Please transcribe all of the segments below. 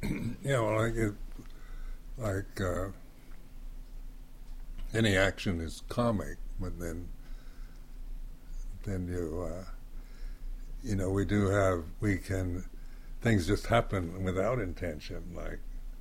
well, like any action is karmic, but then we can, things just happen without intention, like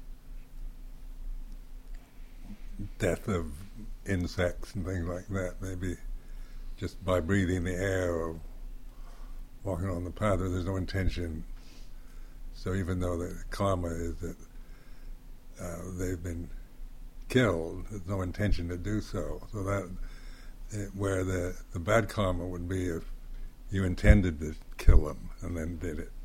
death of insects and things like that, maybe just by breathing the air or walking on the path, there's no intention. So even though the karma is that they've been killed, there's no intention to do so. So where the bad karma would be if you intended to kill them and then did it.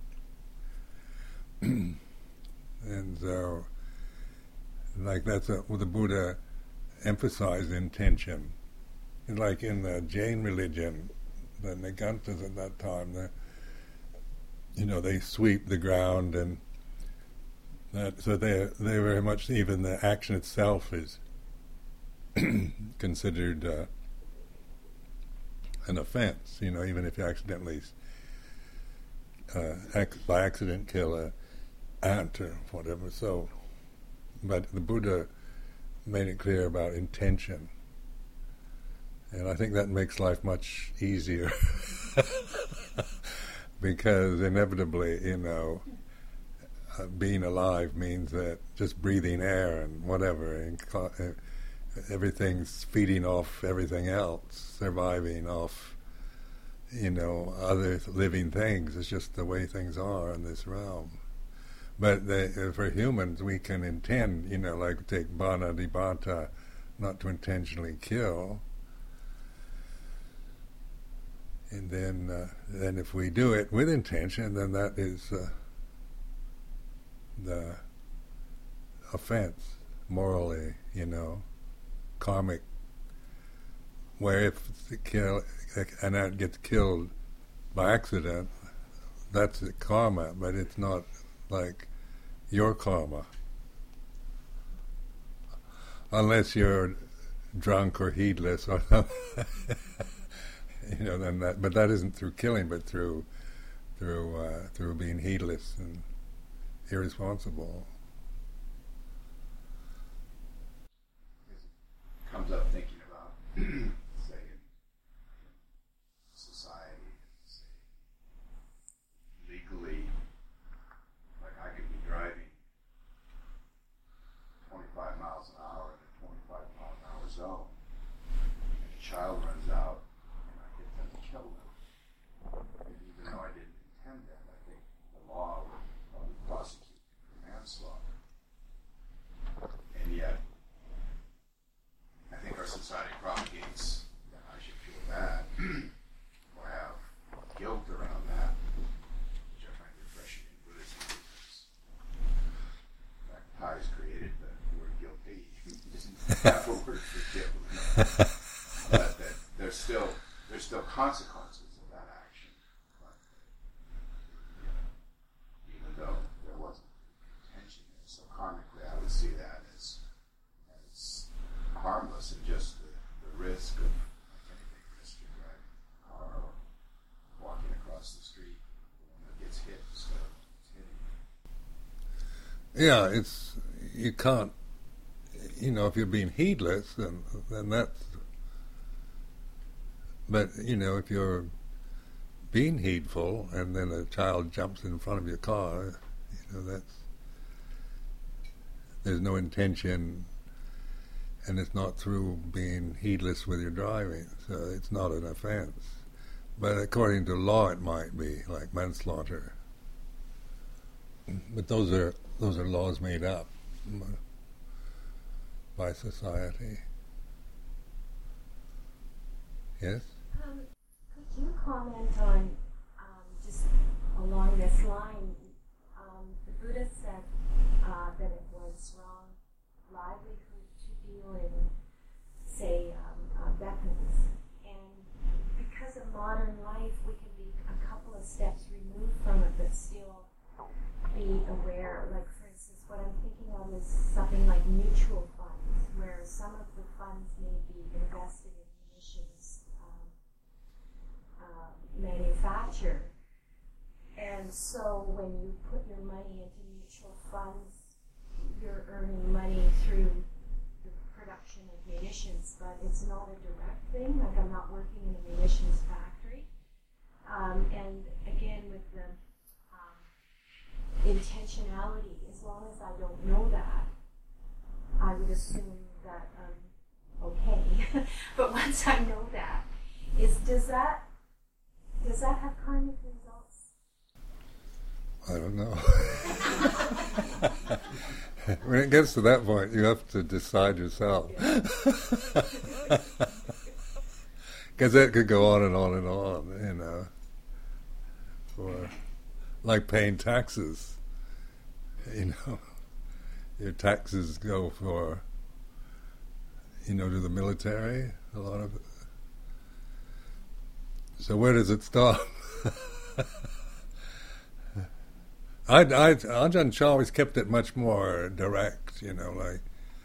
And so, like the Buddha emphasized intention. Like in the Jain religion, the Nigantas at that time, they sweep the ground, and so they very much, even the action itself is considered an offense. Even if you accidentally by accident kill a ant or whatever. So, but the Buddha made it clear about intention. And I think that makes life much easier because inevitably, being alive means that just breathing air and whatever, and everything's feeding off everything else, surviving off, other living things. It's just the way things are in this realm. But for humans, we can intend, like take Banadibata, not to intentionally kill. And then if we do it with intention, then that is the offense, morally, karmic. Where if an ant gets killed by accident, that's the karma, but it's not like your karma. Unless you're drunk or heedless or something. Then but that isn't through killing, but through being heedless and irresponsible. Comes up thinking about, say, in society, say, legally, like I could be driving 25 miles an hour in a 25 mile an hour zone, and a child runs out, and I get them to kill them. And even though I didn't intend that, I think the law would probably prosecute for manslaughter. And yet, I think our society propagates that I should feel bad or have guilt around that, which I find refreshing in Buddhism because, in fact, Thais created the word guilty. Isn't that a word for guilt? But that there's still consequences of that action. But even though there wasn't intention there, so karmically I would see that as harmless and just the risk of, like anything, risk of driving a car or walking across the street that gets hit instead of hitting. Yeah, you can't, if you're being heedless, then that's, but, if you're being heedful and then a child jumps in front of your car, there's no intention. And it's not through being heedless with your driving, so it's not an offense. But according to law, it might be like manslaughter. But those are laws made up by society. Yes? Could you comment on just along this line? The Buddha said that it was wrong livelihood deal in, say, weapons. And because of modern life, we can be a couple of steps removed from it, but still be aware. Like, for instance, what I'm thinking of is something like mutual funds, where some of the funds may be invested in munitions manufacture. And And so when you put your money into mutual funds, you're earning money through the production of munitions, but it's not a direct thing. Like, I'm not working in a munitions factory. And again, with the intentionality, as long as I don't know that, I would assume that okay. But once I know that, does that have karmic results? I don't know. When it gets to that point, you have to decide yourself. Because that could go on and on and on, you know. Or like paying taxes, you know. Your taxes go for, you know, to the military, a lot of it. So where does it stop? Ajahn Chah always kept it much more direct, you know, like,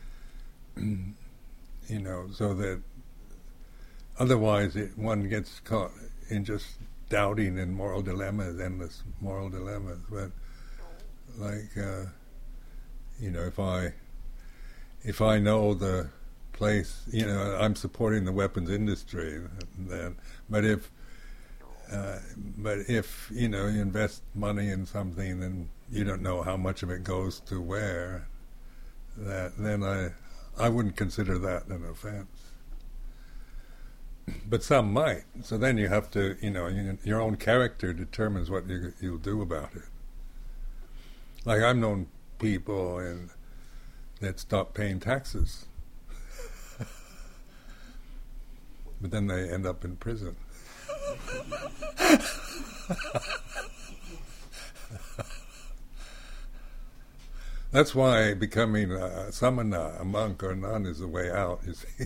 you know, so that otherwise one gets caught in just doubting and moral dilemmas, endless moral dilemmas. But like, you know, if I know the place, you know, I'm supporting the weapons industry, then, but if you know, you invest money in something and you don't know how much of it goes to where, then I wouldn't consider that an offense. But some might. So then you have to, you know, your own character determines what you'll do about it. Like, I've known people that stop paying taxes, but then they end up in prison. That's why becoming a samana, a monk or nun, is the way out, you see.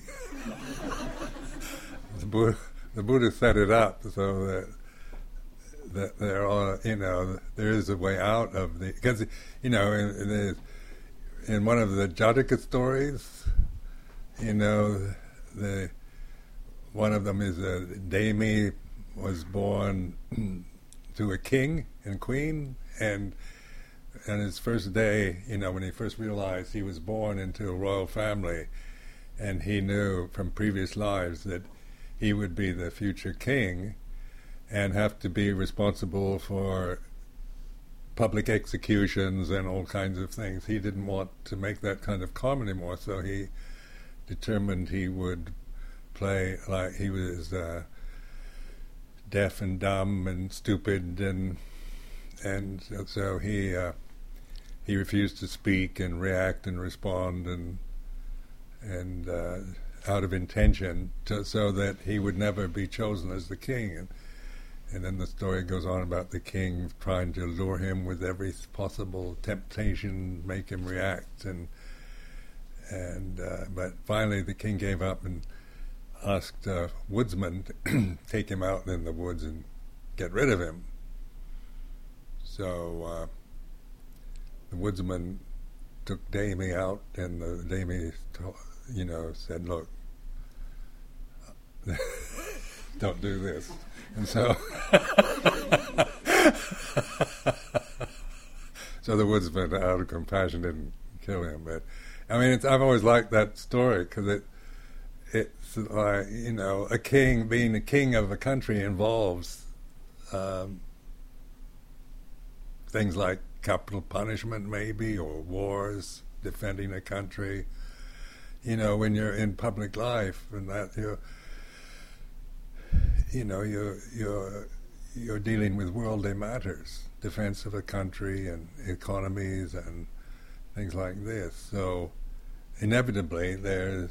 The Buddha set it up so that there are, you know, there is a way out of the, because, you know, in one of the Jataka stories, you know, one of them is Demi was born to a king and queen, and his first day, you know, when he first realized he was born into a royal family, and he knew from previous lives that he would be the future king and have to be responsible for public executions and all kinds of things. He didn't want to make that kind of karma anymore, so he determined he would play like he was deaf and dumb and stupid, and so he refused to speak and react and respond and out of intention, so that he would never be chosen as the king. And then the story goes on about the king trying to lure him with every possible temptation, make him react, but finally the king gave up and asked a woodsman to take him out in the woods and get rid of him. So the woodsman took Demi out, and the Demi, you know, said, "Look, don't do this." And so, so the woodsman, out of compassion, didn't kill him. But I mean, I've always liked that story because it's like, you know, a king being a king of a country involves things like capital punishment, maybe, or wars, defending a country. You know, when you're in public life, and that you're dealing with worldly matters, defense of a country and economies and things like this. So inevitably, there's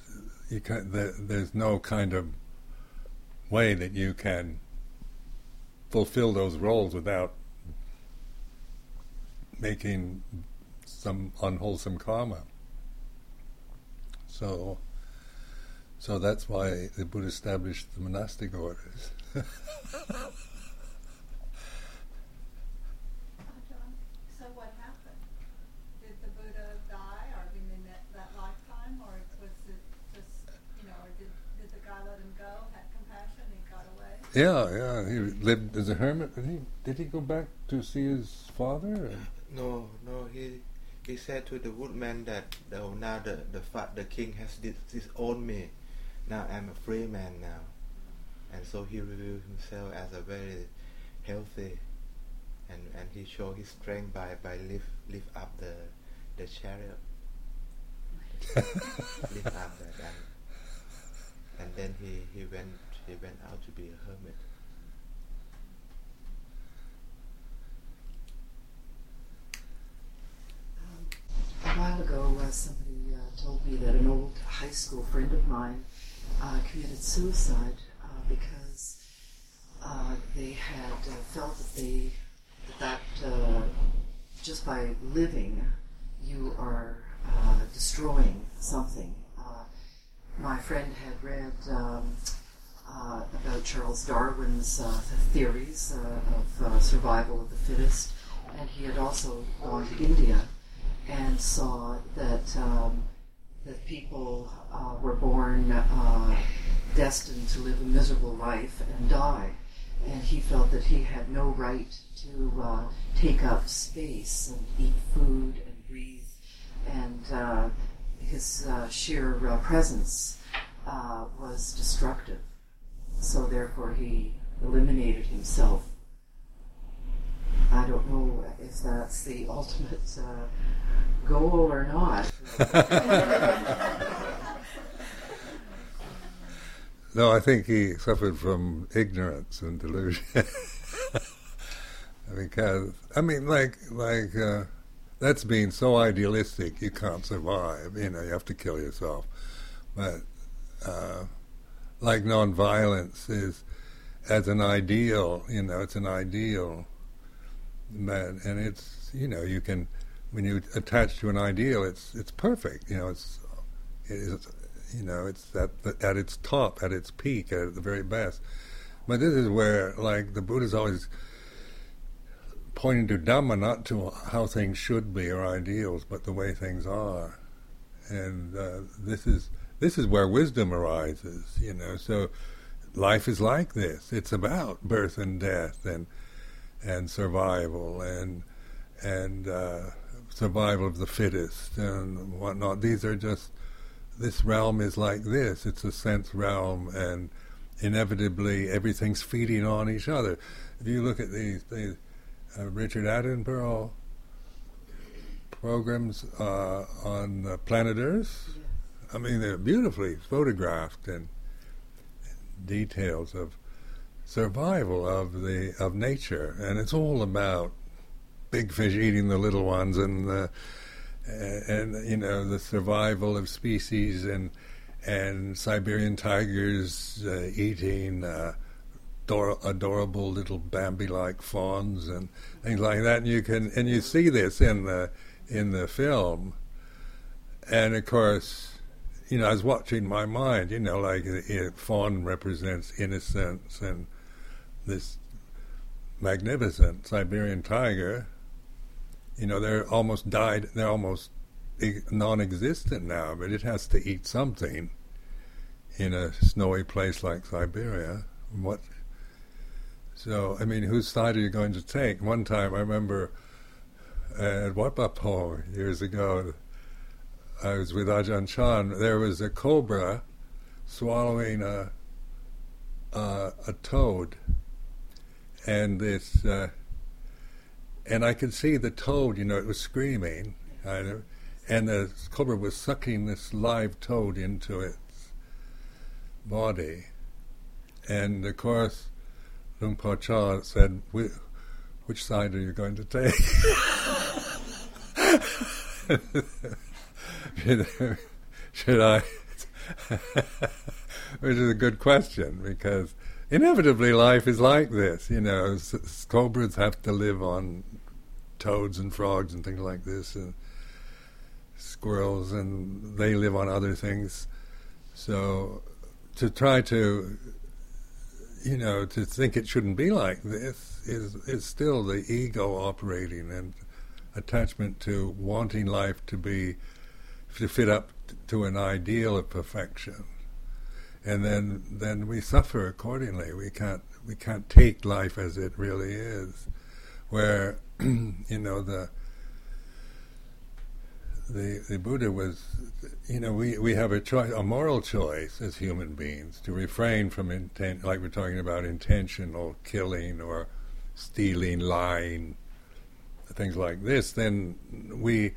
no kind of way that you can fulfill those roles without making some unwholesome karma. So that's why the Buddha established the monastic orders. So what happened? Did the Buddha die, or in that lifetime, or was it just, you know, or did the guy let him go, had compassion, he got away? Yeah. He lived as a hermit. Did he go back to see his father? Or? No. He said to the woodman that now the king has disowned me. Now I'm a free man now, and so he revealed himself as a very healthy, and he showed his strength by lift up the chariot, lift up that, and then he went out to be a hermit. A while ago, somebody told me that an old high school friend of mine committed suicide because they had felt that just by living, you are destroying something. My friend had read about Charles Darwin's theories of survival of the fittest, and he had also gone to India and saw that that people were born destined to live a miserable life and die, and he felt that he had no right to take up space and eat food and breathe, and his sheer presence was destructive. So therefore he eliminated himself. I don't know if that's the ultimate goal or not. No, I think he suffered from ignorance and delusion. Because that's being so idealistic, you can't survive. You have to kill yourself. But like nonviolence is as an ideal, it's an ideal. And it's you can, when you attach to an ideal, it's perfect. It's at its top, at its peak, at the very best. But this is where, the Buddha's always pointing to Dhamma, not to how things should be or ideals, but the way things are. And this is where wisdom arises. So life is like this. It's about birth and death and survival and survival of the fittest and whatnot. This realm is like this. It's a sense realm, and inevitably everything's feeding on each other. If you look at these Richard Attenborough programs on planet Earth, they're beautifully photographed and details of survival of nature, and it's all about big fish eating the little ones, and the survival of species, and Siberian tigers eating adorable little Bambi-like fawns and things like that. And you see this in the film, and of course, I was watching my mind. Fawn represents innocence, and this magnificent Siberian tiger, they're almost non-existent now, but it has to eat something in a snowy place like Siberia. Whose side are you going to take? One time I remember at Wat Pah Pong years ago, I was with Ajahn Chah. There was a cobra swallowing a toad, and and I could see the toad. It was screaming, and the cobra was sucking this live toad into its body. And of course, Luang Por Chah said, "Which side are you going to take?" Should I? Which is a good question, because inevitably life is like this. Cobras have to live on toads and frogs and things like this, and squirrels, and they live on other things. So to try to, to think it shouldn't be like this is still the ego operating, and attachment to wanting life to fit up to an ideal of perfection, and then we suffer accordingly. we can't take life as it really is, where the Buddha was, we have a choice, a moral choice as human beings to refrain from like we're talking about intentional killing or stealing, lying, things like this. Then we're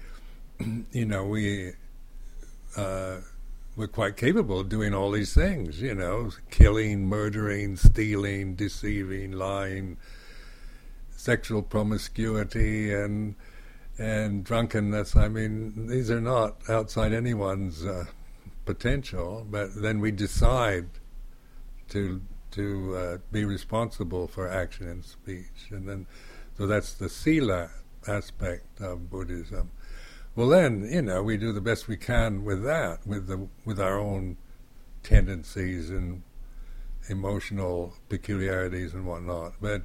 quite capable of doing all these things, killing, murdering, stealing, deceiving, lying, sexual promiscuity, and drunkenness. I mean, these are not outside anyone's potential, but then we decide to be responsible for action and speech, and then so that's the sila aspect of Buddhism. Well, then we do the best we can with that, with our own tendencies and emotional peculiarities and whatnot. But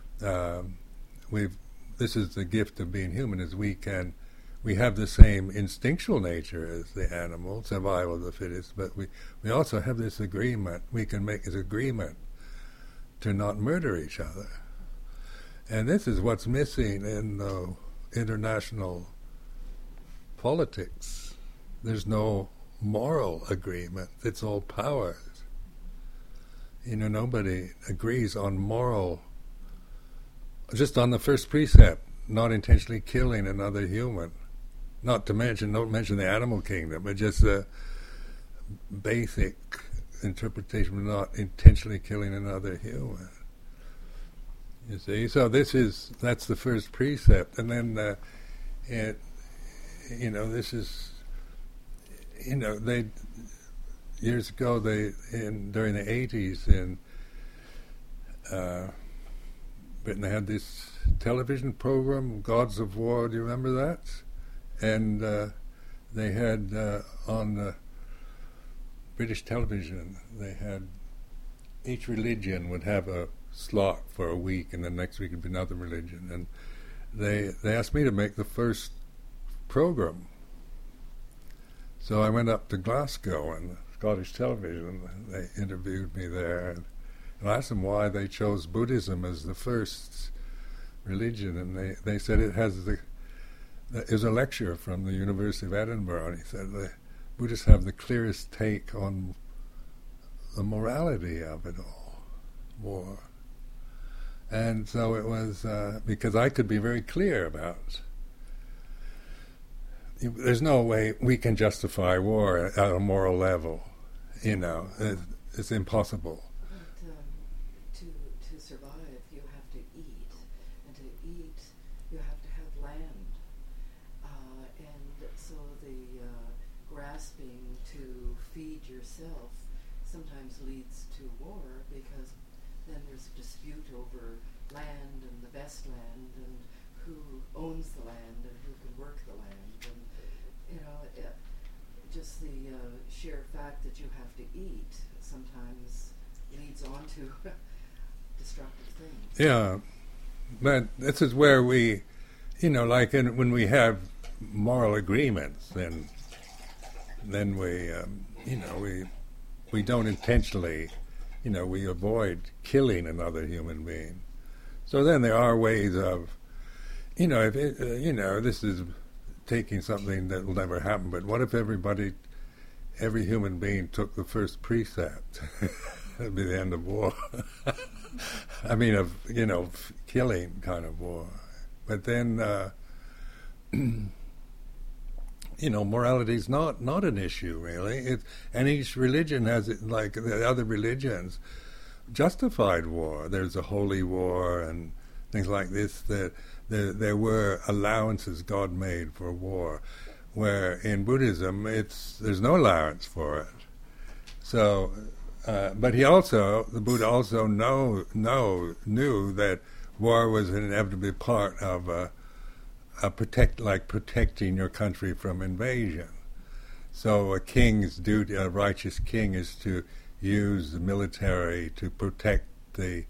this is the gift of being human, is we have the same instinctual nature as the animal, survival of the fittest, but we also have this agreement. We can make this agreement to not murder each other. And this is what's missing in international politics. There's no moral agreement. It's all powers. Nobody agrees on moral. Just on the first precept, not intentionally killing another human. Don't mention the animal kingdom, but just the basic interpretation of not intentionally killing another human. You see, so that's the first precept, and then this is, they years ago during the 80s in Britain, they had this television program, Gods of War. Do you remember that? And they had on the British television, they had each religion would have a slot for a week, and the next week would be another religion. And they asked me to make the first program. So I went up to Glasgow and Scottish television. They interviewed me there, and I asked them why they chose Buddhism as the first religion, and they said it was a lecture from the University of Edinburgh, and he said the Buddhists have the clearest take on the morality of it all, war. And so it was, because I could be very clear about, there's no way we can justify war at a moral level, it's impossible. To survive, you have to eat, and to eat, you have to have land. And so the grasping to feed yourself sometimes leads to war, because then there's a dispute over land and the best land and who owns the land and who can work the land. And, just the sheer fact that you have to eat sometimes leads on to destructive things. Yeah, but this is where we, when we have moral agreements, then we, we don't intentionally, we avoid killing another human being. So then there are ways of, this is taking something that will never happen, but what if every human being took the first precept? That'd be the end of war. I mean, of, killing kind of war. But then, morality is not an issue, really. And each religion has, like the other religions, justified war. There's a holy war and things like this, that there were allowances God made for war, where in Buddhism there's no allowance for it. So, but the Buddha also knew that war was an inevitable part of protecting your country from invasion. So a king's duty, a righteous king, is to use the military to protect the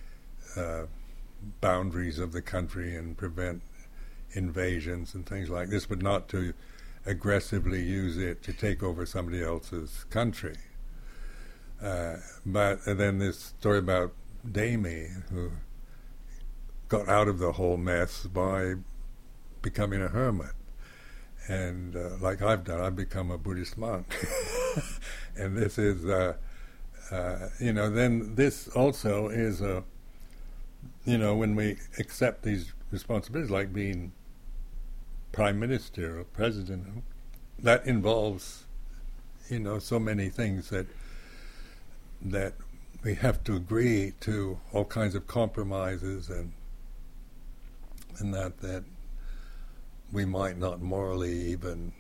boundaries of the country and prevent invasions and things like this, but not to aggressively use it to take over somebody else's country. But then this story about Demi, who got out of the whole mess by becoming a hermit. And like I've done, I've become a Buddhist monk. And this is, then this also is when we accept these responsibilities, like being prime minister or president, that involves, so many things that we have to agree to, all kinds of compromises and that we might not morally even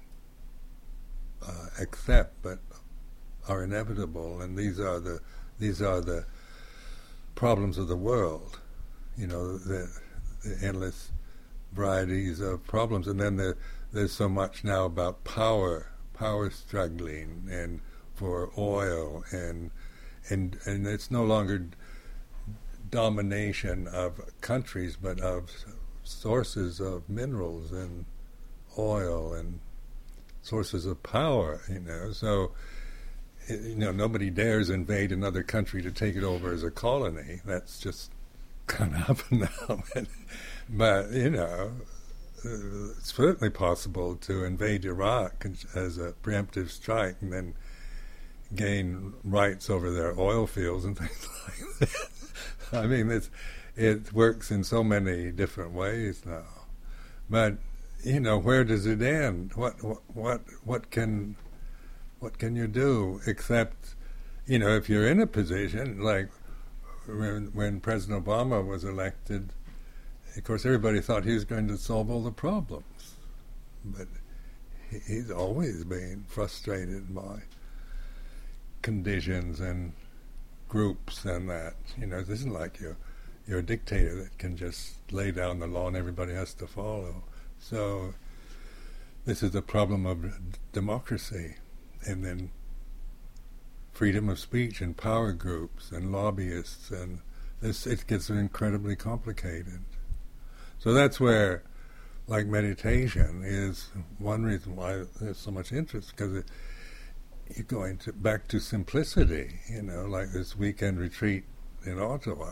accept, but are inevitable. And these are the problems of the world, the endless varieties of problems. And then there's so much now about power struggling, and for oil, and it's no longer domination of countries, but of sources of minerals and oil and sources of power, So, nobody dares invade another country to take it over as a colony. That's just gone up now. But, it's certainly possible to invade Iraq as a preemptive strike and then gain rights over their oil fields and things like that. I mean, it works in so many different ways now. But, where does it end? What can you do except, if you're in a position like when President Obama was elected? Of course, everybody thought he was going to solve all the problems, but he's always been frustrated by conditions and groups and that. This isn't like you're a dictator that can just lay down the law and everybody has to follow. So this is the problem of democracy, and then freedom of speech and power groups and lobbyists, and it gets incredibly complicated. So that's where, like, meditation is one reason why there's so much interest, because you're going back to simplicity, like this weekend retreat in Ottawa.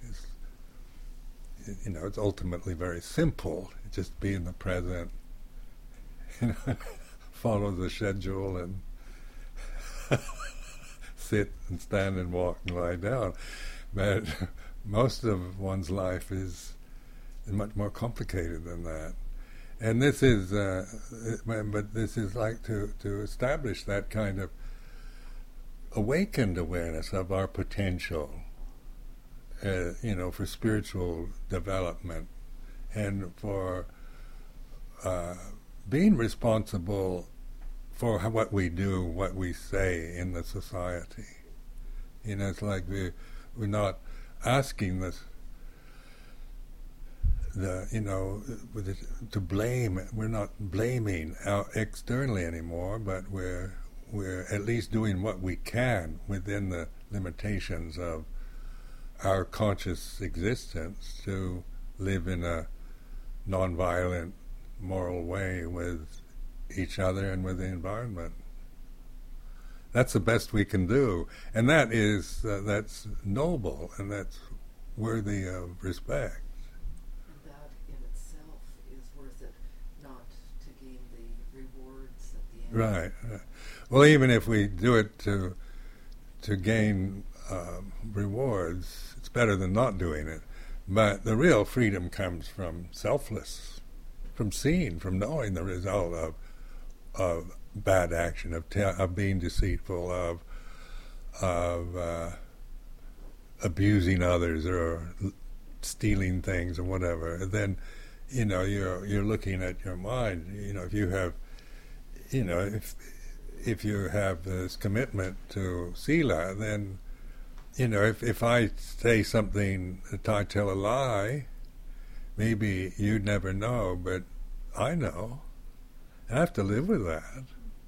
It's ultimately very simple. Just be in the present, follow the schedule, and sit and stand and walk and lie down. But most of one's life is much more complicated than that. And this is, but this is like to establish that kind of awakened awareness of our potential, for spiritual development, and for being responsible for what we do, what we say in the society. It's like we're not asking to blame. We're not blaming externally anymore, but we're at least doing what we can within the limitations of our conscious existence to live in a nonviolent, moral way with each other and with the environment. That's the best we can do, and that's noble, and that's worthy of respect. And that in itself is worth it, not to gain the rewards at the end. Right. Well, even if we do it to gain rewards, it's better than not doing it. But the real freedom comes from selfless, from seeing, from knowing the result of bad action, of being deceitful, of abusing others or stealing things or whatever. And then, you're looking at your mind. If you have, if you have this commitment to sila, then, if I say something, if I tell a lie, maybe you'd never know, but I know. I have to live with that,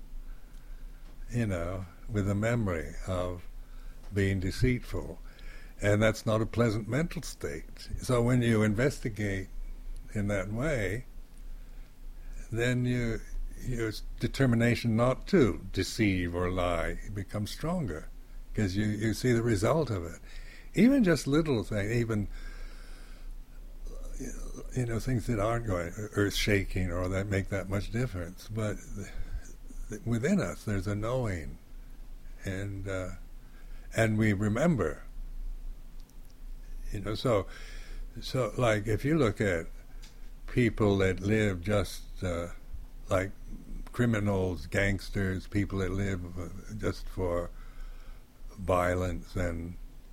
with the memory of being deceitful. And that's not a pleasant mental state. So when you investigate in that way, then your determination not to deceive or lie becomes stronger, because you see the result of it. even just little things, even things that aren't going earth shaking or that make that much difference, but within us there's a knowing, and we remember. So like if you look at people that live just like criminals, gangsters, people that live just for violence and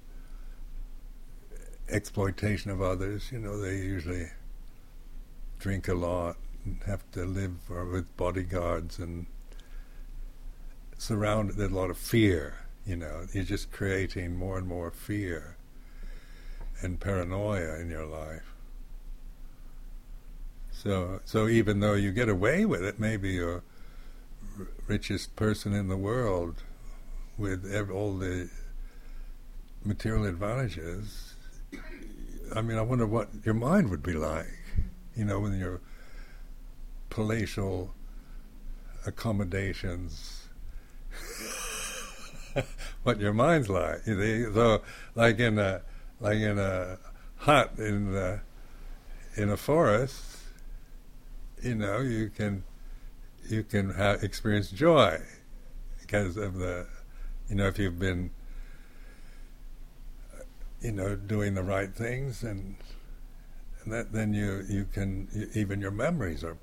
exploitation of others, they usually drink a lot and have to live with bodyguards and surrounded. There's a lot of fear, you're just creating more and more fear and paranoia in your life. So even though you get away with it, maybe you're richest person in the world with all the material advantages, I wonder what your mind would be like, with your palatial accommodations, what your mind's like. So like in a hut in a forest, you can experience joy because of the, if you've been, doing the right things, and that, then you can, even your memories are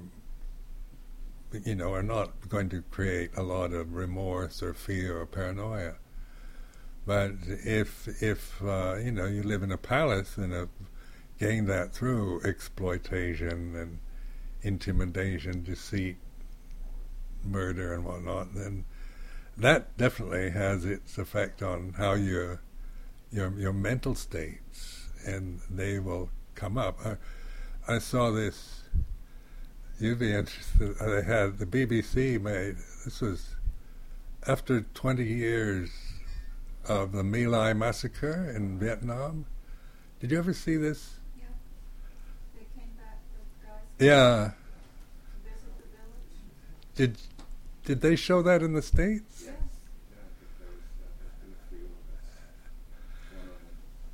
not going to create a lot of remorse or fear or paranoia. But if you live in a palace and have gained that through exploitation and intimidation, deceit, murder and whatnot, then that definitely has its effect on how your mental states, and they will come up. I saw this, you'd be interested, they had, the BBC made, this was after 20 years of the My Lai massacre in Vietnam. Did you ever see this? Yeah. They came back, those guys. Yeah. Visit the village. Did they show that in the States? Yes. Yeah, I think there was been a few of us. One of them,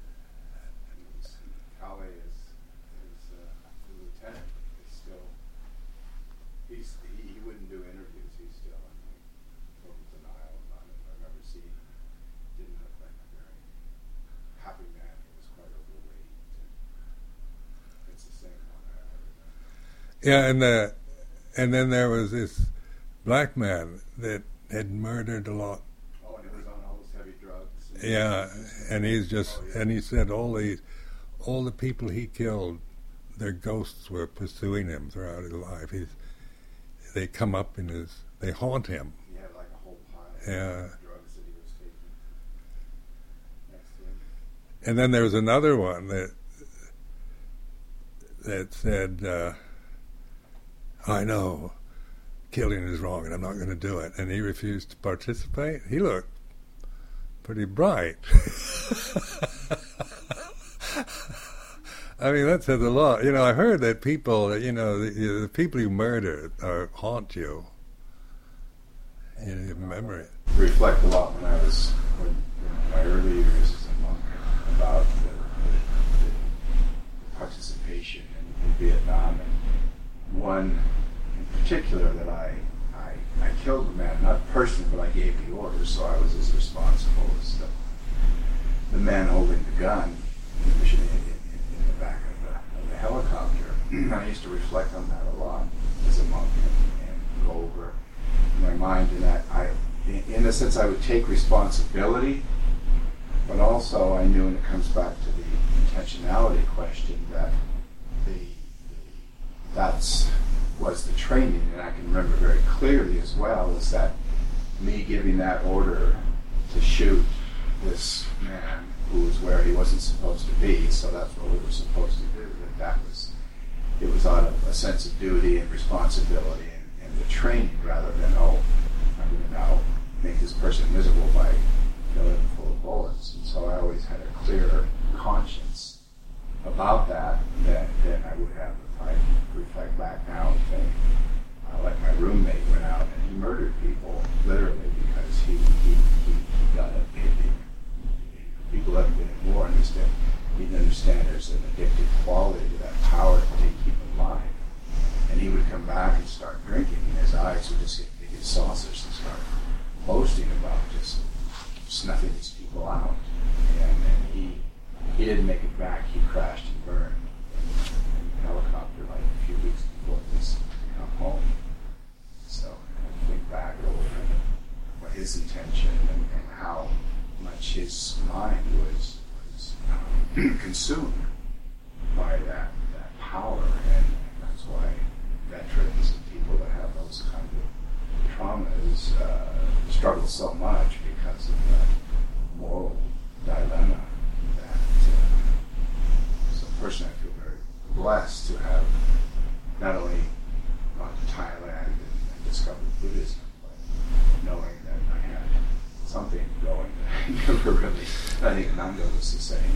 Kale is the lieutenant, is still, he wouldn't do interviews, he's still in total denial about it. I remember seeing him, didn't look like a very happy man, he was quite overweight. It's the same one I remember. Yeah, and then there was this black man that had murdered a lot. Oh, and he was on all those heavy drugs. Yeah, and he's just, and he said all the people he killed, their ghosts were pursuing him throughout his life. They come up they haunt him. He had like a whole pile of Yeah. drugs that he was taking next to him. And then there was another one that said, I know killing is wrong and I'm not going to do it. And he refused to participate. He looked pretty bright. That says a lot. I heard that people, the people you murder haunt you. You remember it. Reflect a lot when I was in my early years as a monk about the participation in Vietnam, and one in particular that I killed a man, not personally, but I gave the orders, so I was as responsible as the man holding the gun in the back of the helicopter. I used to reflect on that a lot as a monk and go over my mind, and that in a sense, I would take responsibility, but also I knew, and it comes back to the intentionality question, that that's was the training, and I can remember very clearly as well, is that me giving that order to shoot this man who was where he wasn't supposed to be, so that's what we were supposed to do, it was out of a sense of duty and responsibility and the training, rather than, I'm going to now make this person miserable by filling him full of bullets. And so I always had a clearer conscience about that than I would have if I reflect back now and think, like my roommate went out and he murdered people, literally, because he got it. People haven't been back and start drinking, and his eyes would just get big as saucers and start boasting about just snuffing these people out. And he didn't make it back. He crashed and burned in a helicopter like a few weeks before this to come home. So I think back over what his intention and how much his mind was consumed by that power, and that's why veterans and people that have those kind of traumas struggle so much, because of the moral dilemma that. So personally, I feel very blessed to have not only gone to Thailand and discovered Buddhism, but knowing that I had something going that I never really, I think Nanda was the same.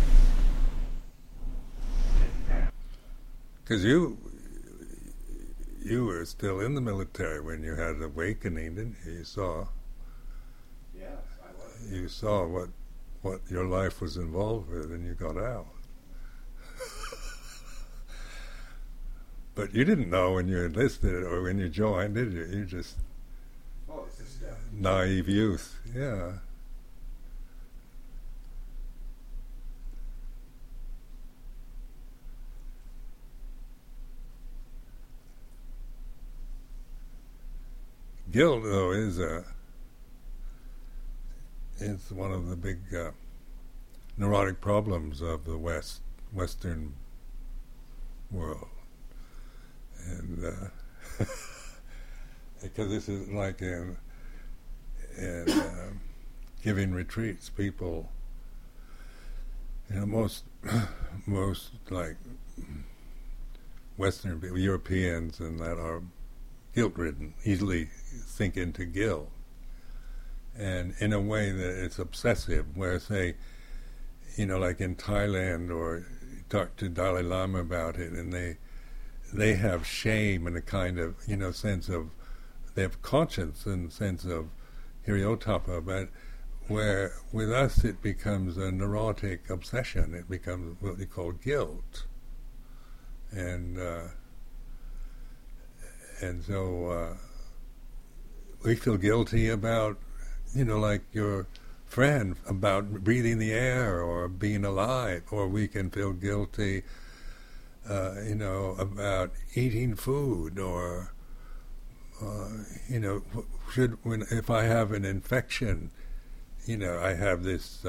Because you were still in the military when you had an awakening, didn't you? You saw. Yes, I was. You saw what your life was involved with, and you got out. But you didn't know when you enlisted or when you joined, did you? You just It's just naive youth. Yeah. Guilt, though, is one of the big neurotic problems of the Western world, and because this is like in giving retreats, people, most like Western people, Europeans, and that are guilt-ridden, easily sink into guilt, and in a way that it's obsessive, where, say, like in Thailand, or you talk to Dalai Lama about it, and they have shame and a kind of, sense of, they have conscience and sense of hiriotapa, but where with us it becomes a neurotic obsession, it becomes what we call guilt. And so we feel guilty about, like your friend, about breathing the air or being alive, or we can feel guilty, about eating food, or, if I have an infection, I have this,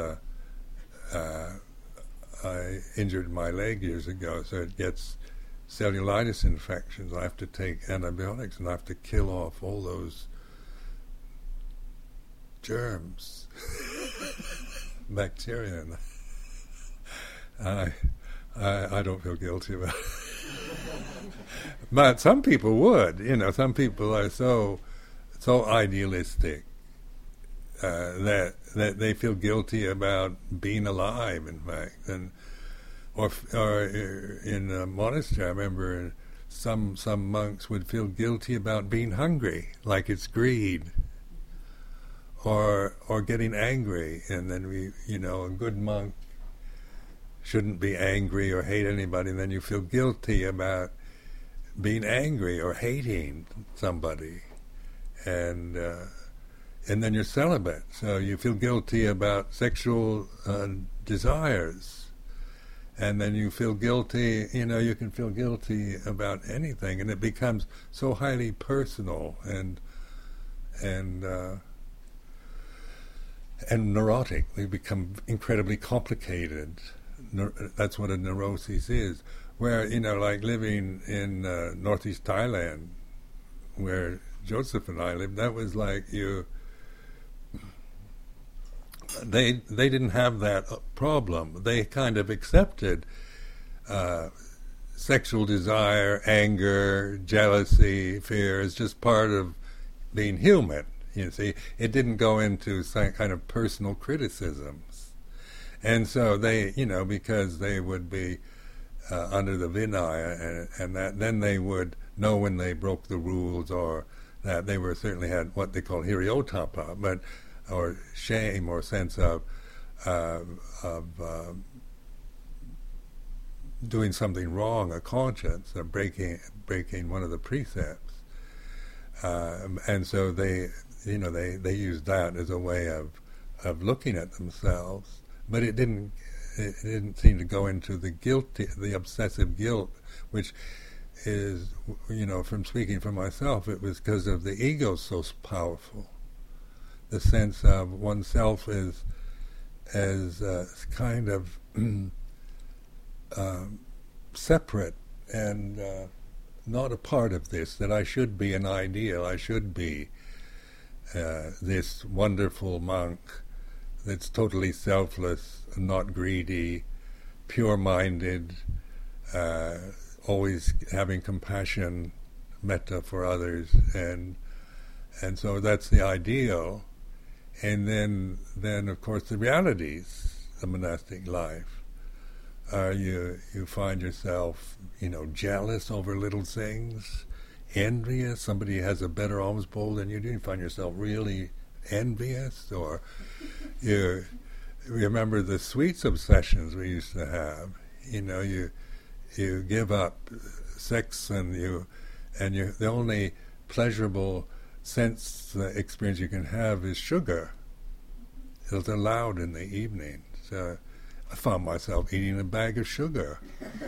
I injured my leg years ago, so it gets cellulitis infections. I have to take antibiotics, and I have to kill off all those germs, bacteria, and I don't feel guilty about it. But some people would, some people are so idealistic that they feel guilty about being alive, in fact, and or in a monastery, I remember some monks would feel guilty about being hungry, like it's greed, or getting angry, and then a good monk shouldn't be angry or hate anybody, and then you feel guilty about being angry or hating somebody, and then you're celibate, so you feel guilty about sexual desires. And then you feel guilty, you can feel guilty about anything, and it becomes so highly personal and neurotic. They become incredibly complicated. That's what a neurosis is. Where, like living in northeast Thailand, where Joseph and I lived, that was like They didn't have that problem. They kind of accepted sexual desire, anger, jealousy, fear as just part of being human. You see, it didn't go into some kind of personal criticisms, and so they, because they would be under the Vinaya, and that then they would know when they broke the rules, or that they were certainly had what they call hiriotapa, but or shame or sense of doing something wrong, a conscience, or breaking one of the precepts. And so they used that as a way of looking at themselves, but it didn't seem to go into the obsessive guilt, which is, from speaking for myself, it was because of the ego so powerful. The sense of oneself as kind of separate and not a part of this, that I should be an ideal, I should be this wonderful monk that's totally selfless, not greedy, pure-minded, always having compassion, metta for others, and so that's the ideal. And then of course the realities of monastic life are you find yourself jealous over little things, envious. Somebody has a better alms bowl than you do. You find yourself really envious, or you remember the sweets obsessions we used to have. You give up sex, and the only pleasurable sense experience you can have is sugar. It's allowed in the evening. So I found myself eating a bag of sugar.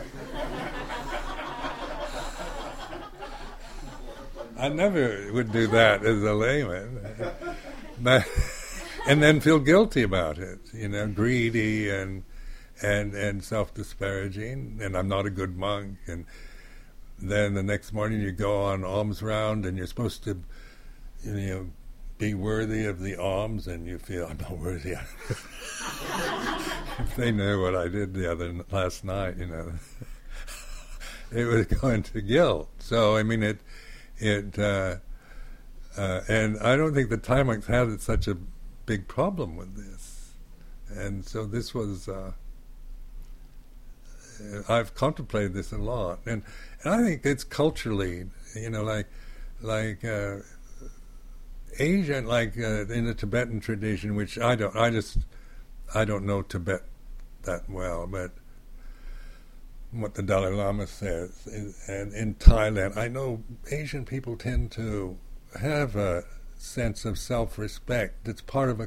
I never would do that as a layman, but and then feel guilty about it. Greedy and self-disparaging, and I'm not a good monk. And then the next morning you go on alms round, and you're supposed to, be worthy of the alms, and you feel I'm not worthy. If they knew what I did last night, it would go into guilt. So I mean, and I don't think the Thai monks had such a big problem with this. And so this was. I've contemplated this a lot, and I think it's culturally, like Asian, in the Tibetan tradition, which I don't know Tibet that well, but what the Dalai Lama says, and in Thailand, I know Asian people tend to have a sense of self-respect that's part of their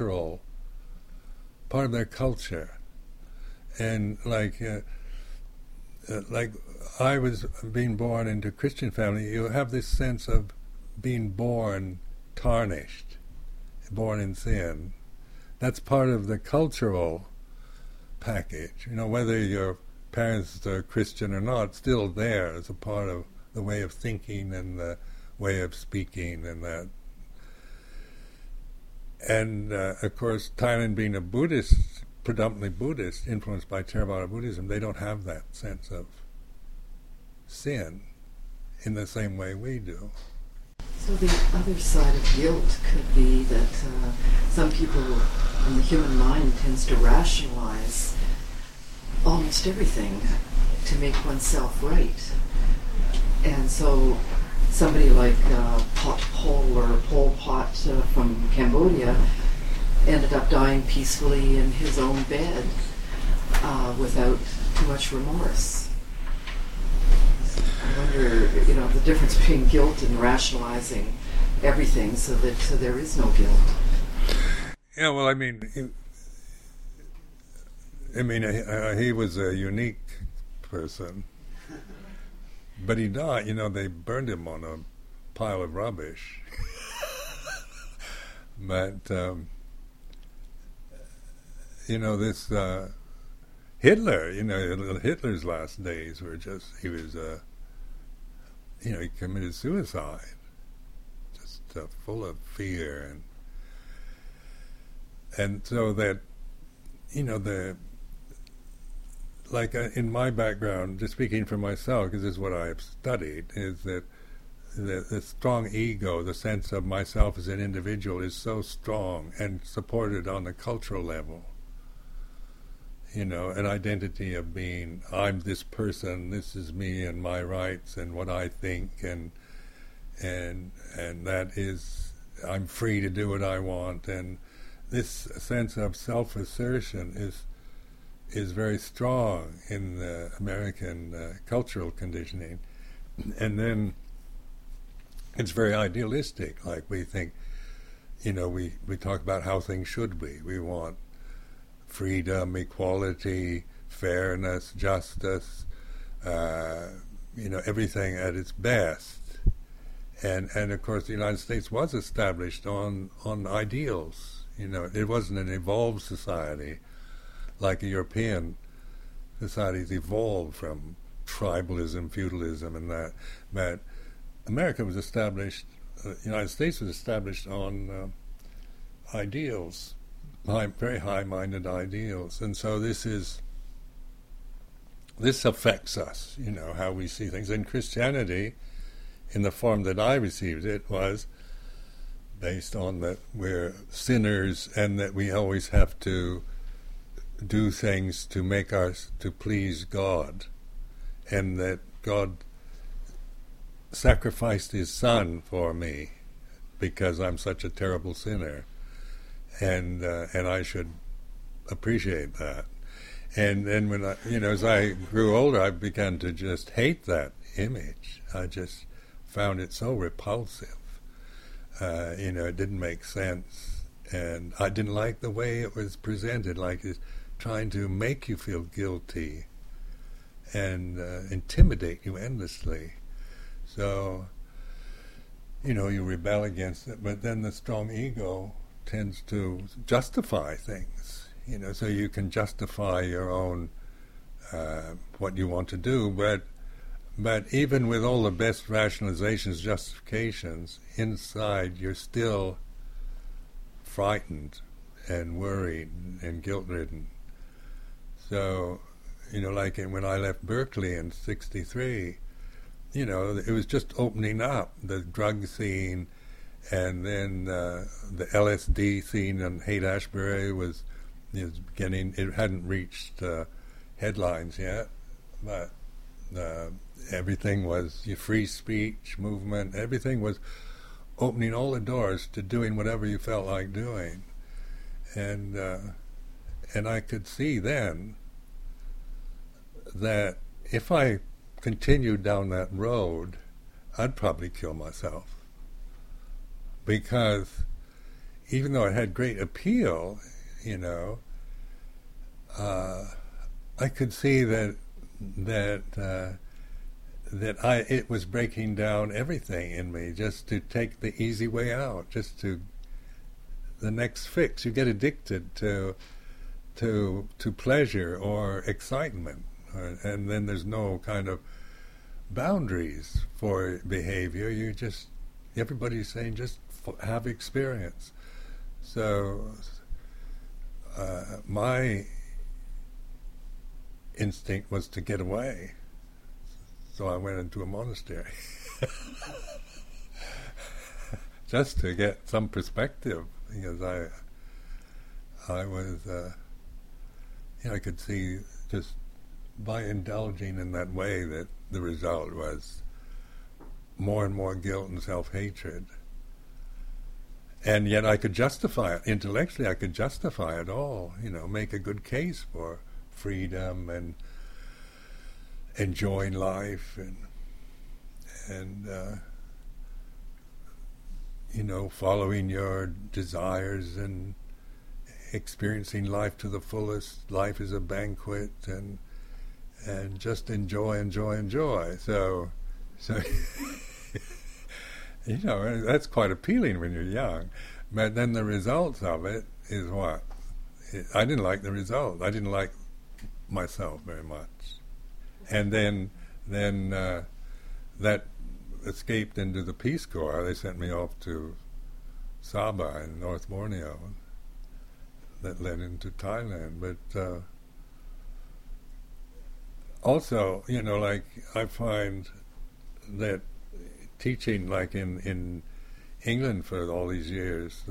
culture, and like I was being born into a Christian family, you have this sense of being born tarnished, born in sin. That's part of the cultural package. Whether your parents are Christian or not, still there as a part of the way of thinking and the way of speaking and that. And of course, Thailand being a Buddhist, predominantly Buddhist, influenced by Theravada Buddhism, they don't have that sense of sin in the same way we do. So the other side of guilt could be that some people in the human mind tends to rationalize almost everything to make oneself right. And so somebody like Pot Pol or Pol Pot from Cambodia ended up dying peacefully in his own bed without too much remorse. I wonder, the difference between guilt and rationalizing everything so that there is no guilt. Yeah, well, he was a unique person, but he died. They burned him on a pile of rubbish. But this Hitler. Hitler's last days were he was. He committed suicide, just full of fear, and so that, in my background, just speaking for myself, because this is what I've studied, is that the strong ego, the sense of myself as an individual, is so strong and supported on the cultural level. An identity of being, I'm this person, this is me and my rights and what I think, and that is, I'm free to do what I want, and this sense of self-assertion is very strong in the American cultural conditioning. And then it's very idealistic. Like we think, we talk about how things should be. We want freedom, equality, fairness, justice, everything at its best. And of course the United States was established on ideals. It wasn't an evolved society like a European society's evolved from tribalism, feudalism, and that. But America was established, the United States was established on ideals, very high-minded ideals. And so this affects us, how we see things. And Christianity, in the form that I received it, was based on that we're sinners and that we always have to do things to please God, and that God sacrificed His Son for me because I'm such a terrible sinner, and I should appreciate that. And then when as I grew older, I began to just hate that image. I just found it so repulsive. It didn't make sense, and I didn't like the way it was presented, like it's trying to make you feel guilty and intimidate you endlessly. So, you rebel against it, but then the strong ego tends to justify things, so you can justify your own what you want to do, but even with all the best rationalizations, justifications, inside you're still frightened and worried and guilt-ridden. So, like when I left Berkeley in '63, it was just opening up, the drug scene, and then the LSD scene in Haight-Ashbury was beginning. It hadn't reached headlines yet, but everything was your free speech movement. Everything was opening all the doors to doing whatever you felt like doing, and I could see then that if I continued down that road, I'd probably kill myself, because even though it had great appeal, I could see that it was breaking down everything in me, just to take the easy way out, just to the next fix. You get addicted to pleasure or excitement, and then there's no kind of boundaries for behavior. Everybody's saying just have experience. So my instinct was to get away. So I went into a monastery just to get some perspective, because I was, I could see just by indulging in that way that the result was more and more guilt and self-hatred. And yet I could justify it. Intellectually I could justify it all, make a good case for freedom and enjoying life and following your desires and experiencing life to the fullest. Life is a banquet, and just enjoy. So that's quite appealing when you're young. But then the results of it is what? I didn't like the result. I didn't like myself very much. And then that escaped into the Peace Corps. They sent me off to Sabah in North Borneo. That led into Thailand. But also, I find that teaching, like in England for all these years,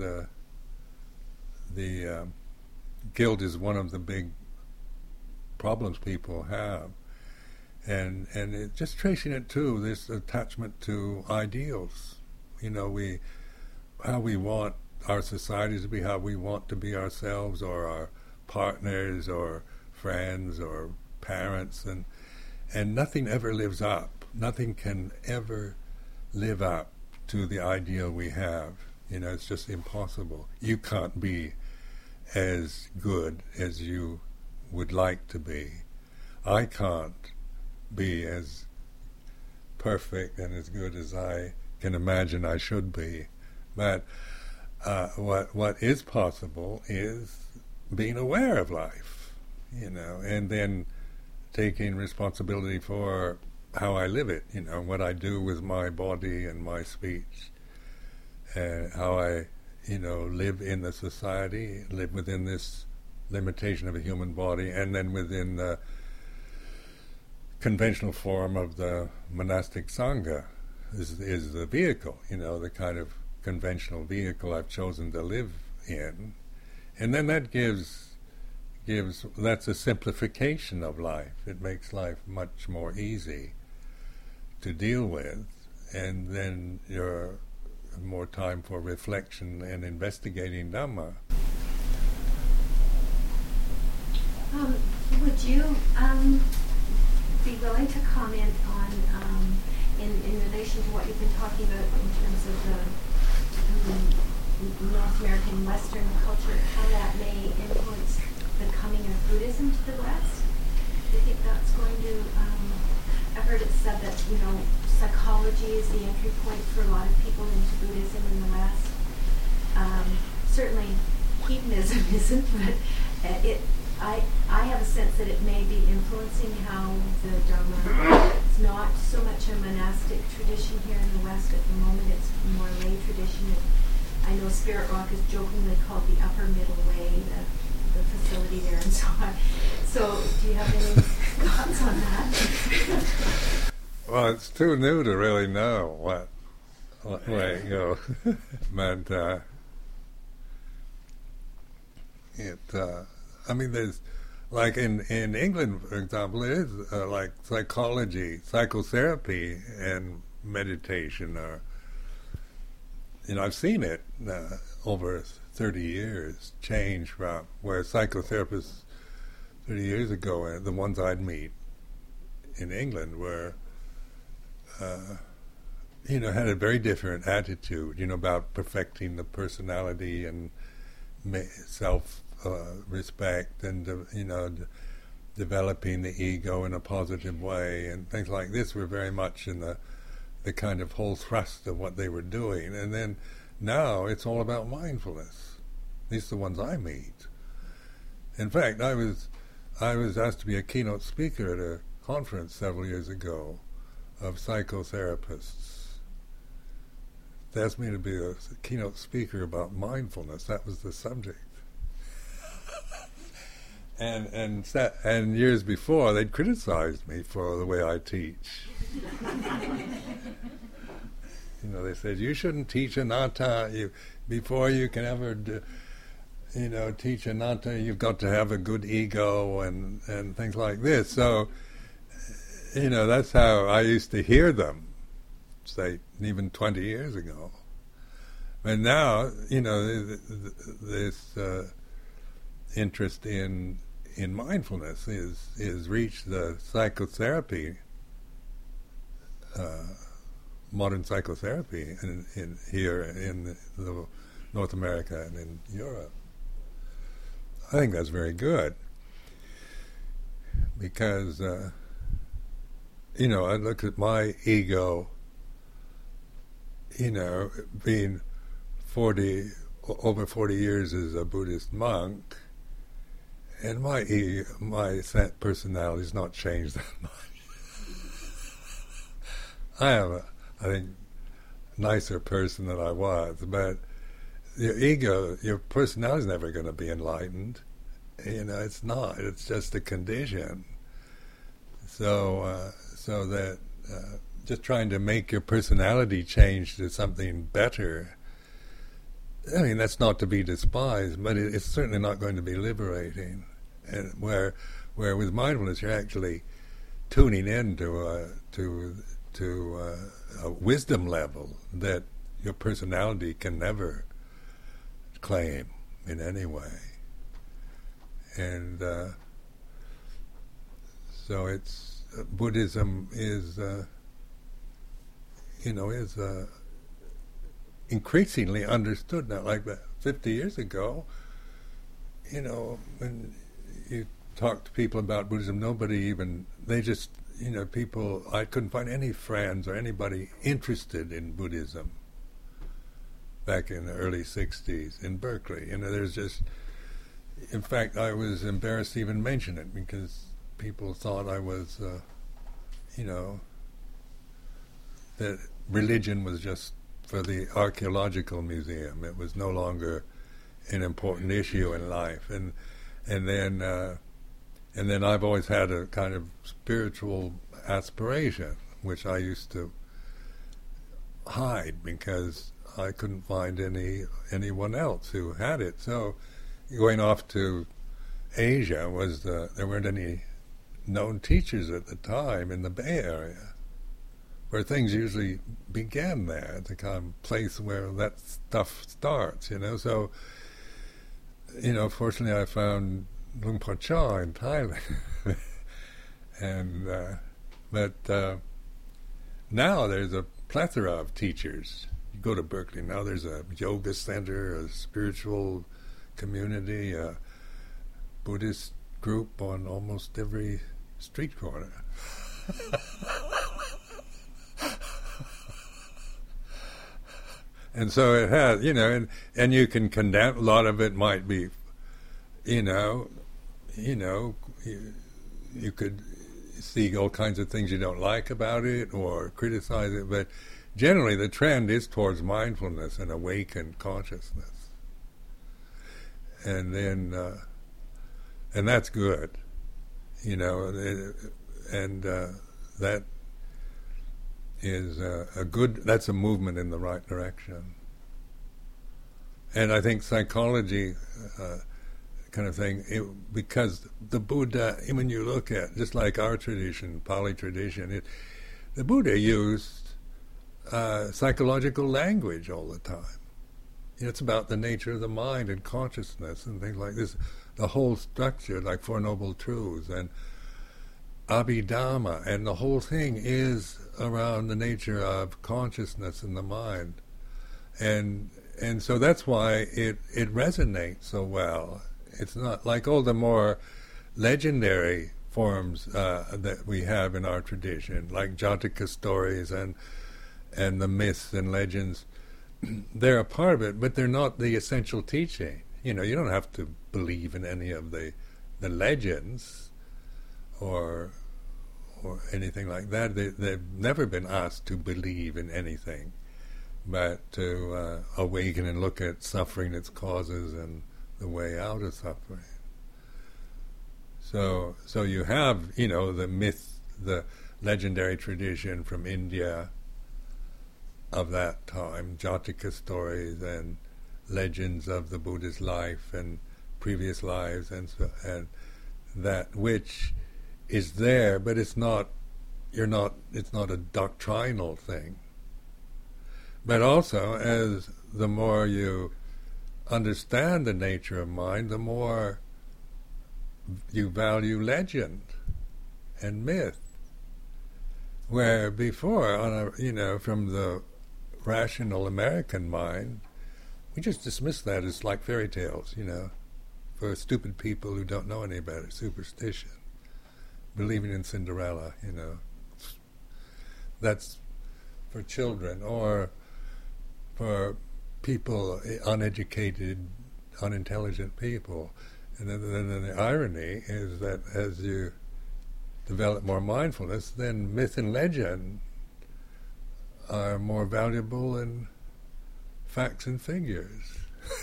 the guilt is one of the big problems people have, and it, just tracing it to this attachment to ideals. How we want our societies to be, how we want to be ourselves, or our partners, or friends, or parents, and nothing ever lives up. Nothing can ever live up to the ideal we have. It's just impossible. You can't be as good as you would like to be. I can't be as perfect and as good as I can imagine I should be. But what is possible is being aware of life, and then taking responsibility for how I live it, what I do with my body and my speech, and how I, live in the society, live within this limitation of a human body, and then within the conventional form of the monastic sangha is the vehicle, the kind of conventional vehicle I've chosen to live in. And then that that's a simplification of life. It makes life much more easy to deal with, and then you're more time for reflection and investigating Dhamma. Would you be willing to comment on, in relation to what you've been talking about in terms of the North American Western culture, how that may influence the coming of Buddhism to the West? Do you think that's going to, I've heard it said that, psychology is the entry point for a lot of people into Buddhism in the West. Certainly hedonism isn't, but I have a sense that it may be influencing how the Dharma, it's not so much a monastic tradition here in the West at the moment, it's more lay tradition. I know Spirit Rock is jokingly called the upper middle way, the facility there and so on. So do you have any thoughts on that? Well, it's too new to really know what way it goes. But there's, like in England, for example, there is like psychology, psychotherapy, and meditation. I've seen it over 30 years change from where psychotherapists 30 years ago, the ones I'd meet in England were, had a very different attitude, about perfecting the personality and self-respect and, developing the ego in a positive way and things like this were very much in the kind of whole thrust of what they were doing. And then now it's all about mindfulness. These are the ones I meet. In fact, I was asked to be a keynote speaker at a conference several years ago of psychotherapists. They asked me to be a keynote speaker about mindfulness. That was the subject. And years before, they'd criticized me for the way I teach. They said, you shouldn't teach anatta. Before you can ever teach anatta, you've got to have a good ego and things like this. So, that's how I used to hear them, say, even 20 years ago. And now, this interest in mindfulness is reached the psychotherapy, modern psychotherapy in here in the North America and in Europe. I think that's very good because I look at my ego, being over 40 years as a Buddhist monk, and my personality's not changed that much. I am I think, nicer person than I was, but your ego, your personality is never going to be enlightened. It's not. It's just a condition. So that just trying to make your personality change to something better, that's not to be despised, but it's certainly not going to be liberating. And where with mindfulness, you're actually tuning in to a wisdom level that your personality can never claim in any way. And so Buddhism is increasingly understood now. Like that 50 years ago, when you talk to people about Buddhism, I couldn't find any friends or anybody interested in Buddhism back in the early 60s in Berkeley. There's just, in fact, I was embarrassed to even mention it because people thought I was, that religion was just for the archaeological museum. It was no longer an important issue in life. And then I've always had a kind of spiritual aspiration, which I used to hide because I couldn't find anyone else who had it. So going off to Asia there weren't any known teachers at the time in the Bay Area, where things usually began there, the kind of place where that stuff starts, So, fortunately I found Luang Por Chah in Thailand. But now there's a plethora of teachers. You go to Berkeley, now there's a yoga center, a spiritual community, a Buddhist group on almost every street corner. And so it has, and you can condemn, a lot of it might be, you could see all kinds of things you don't like about it or criticize it, but generally the trend is towards mindfulness and awakened consciousness. And then, and that's good, that is that's a movement in the right direction. And I think psychology kind of thing, because the Buddha, when you look at, just like our tradition, Pali tradition, the Buddha used psychological language all the time. It's about the nature of the mind and consciousness and things like this. The whole structure, like Four Noble Truths and Abhidhamma, and the whole thing is around the nature of consciousness in the mind. And so that's why it resonates so well. It's not like all the more legendary forms that we have in our tradition, like Jataka stories and the myths and legends. They're a part of it, but they're not the essential teaching. You don't have to believe in any of the legends or anything like that. They've never been asked to believe in anything, but to awaken and look at suffering, its causes, and the way out of suffering. So you have, the myth, the legendary tradition from India of that time, Jataka stories and legends of the Buddha's life and previous lives, and that which is there, but it's not a doctrinal thing. But also, as the more you understand the nature of mind, the more you value legend and myth. Where before, from the rational American mind, we just dismiss that as like fairy tales, for stupid people who don't know any better, superstition, believing in Cinderella, that's for children, or for people, uneducated, unintelligent people. And then the irony is that as you develop more mindfulness, then myth and legend are more valuable than facts and figures.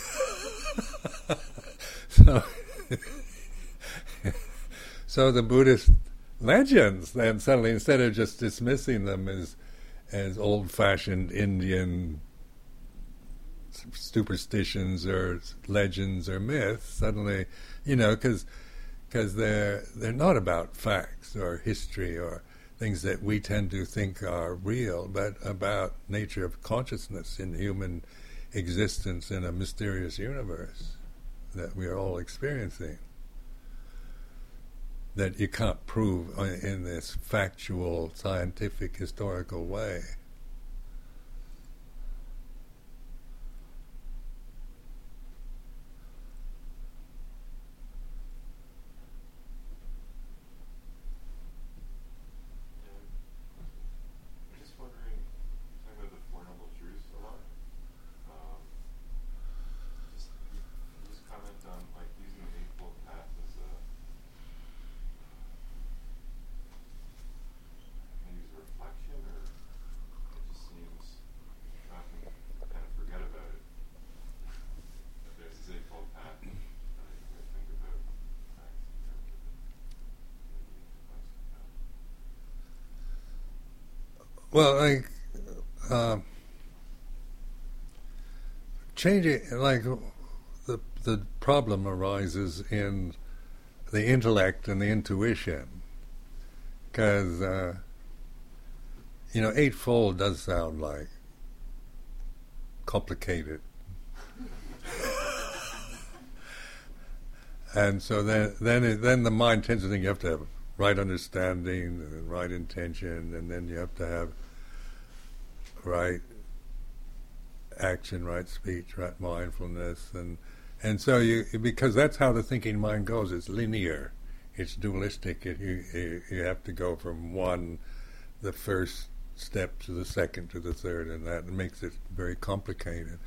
So the Buddhist legends then suddenly, instead of just dismissing them as old-fashioned Indian superstitions or legends or myths, suddenly, because they're not about facts or history or things that we tend to think are real, but about nature of consciousness in human existence in a mysterious universe that we are all experiencing, that you can't prove in this factual, scientific, historical way. Well, like changing, like the problem arises in the intellect and the intuition, because eightfold does sound like complicated. And so then the mind tends to think you have to have right understanding and right intention, and then you have to have right action, right speech, right mindfulness, and so because that's how the thinking mind goes. It's linear, it's dualistic. You have to go from the first step to the second to the third, and that makes it very complicated.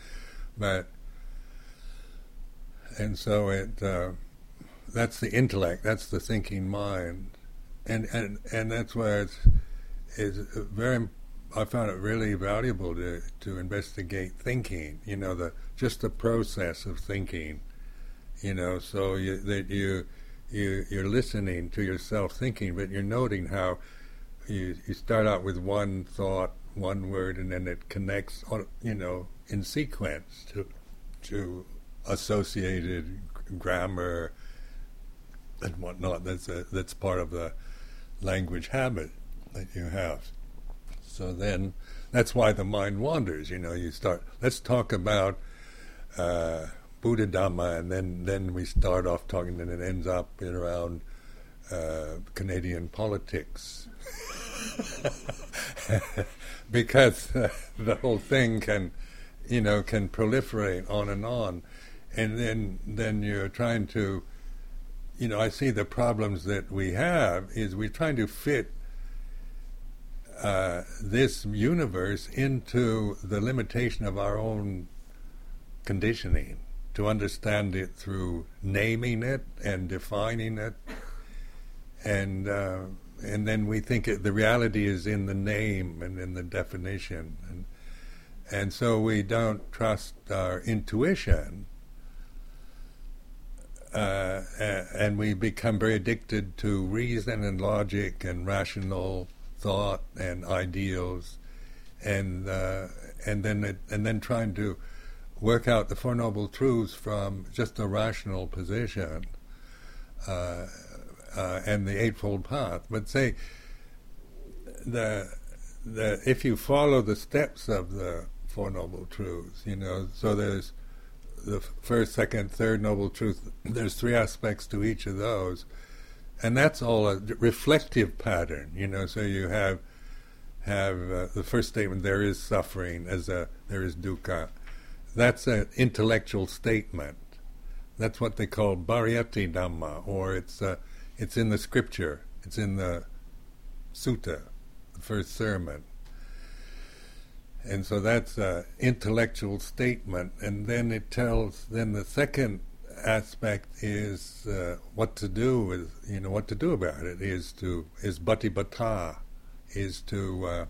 And so that's the intellect, that's the thinking mind, and that's where it's very. I found it really valuable to investigate thinking. Just the process of thinking. So you're listening to yourself thinking, but you're noting how you start out with one thought, one word, and then it connects, in sequence to associated grammar and whatnot. That's part of the language habit that you have. So then, that's why the mind wanders. You start. Let's talk about Buddha Dhamma, and then we start off talking, and it ends up around Canadian politics, because the whole thing can proliferate on, and then you're trying to. I see the problems that we have is we're trying to fit this universe into the limitation of our own conditioning, to understand it through naming it and defining it, and then we think the reality is in the name and in the definition, and so we don't trust our intuition. And we become very addicted to reason and logic and rational thought and ideals, and then trying to work out the Four Noble Truths from just a rational position, and the Eightfold Path. But say if you follow the steps of the Four Noble Truths, so there's the first, second, third Noble Truth. There's three aspects to each of those, and that's all a reflective pattern. So you have the first statement: there is suffering, there is dukkha. That's an intellectual statement. That's what they call Bhariyati Dhamma, or it's in the scripture. It's in the sutta, the first sermon. And so that's an intellectual statement, and then it tells. Then the second aspect is what to do with, what to do about it. Is bhatibhata, is to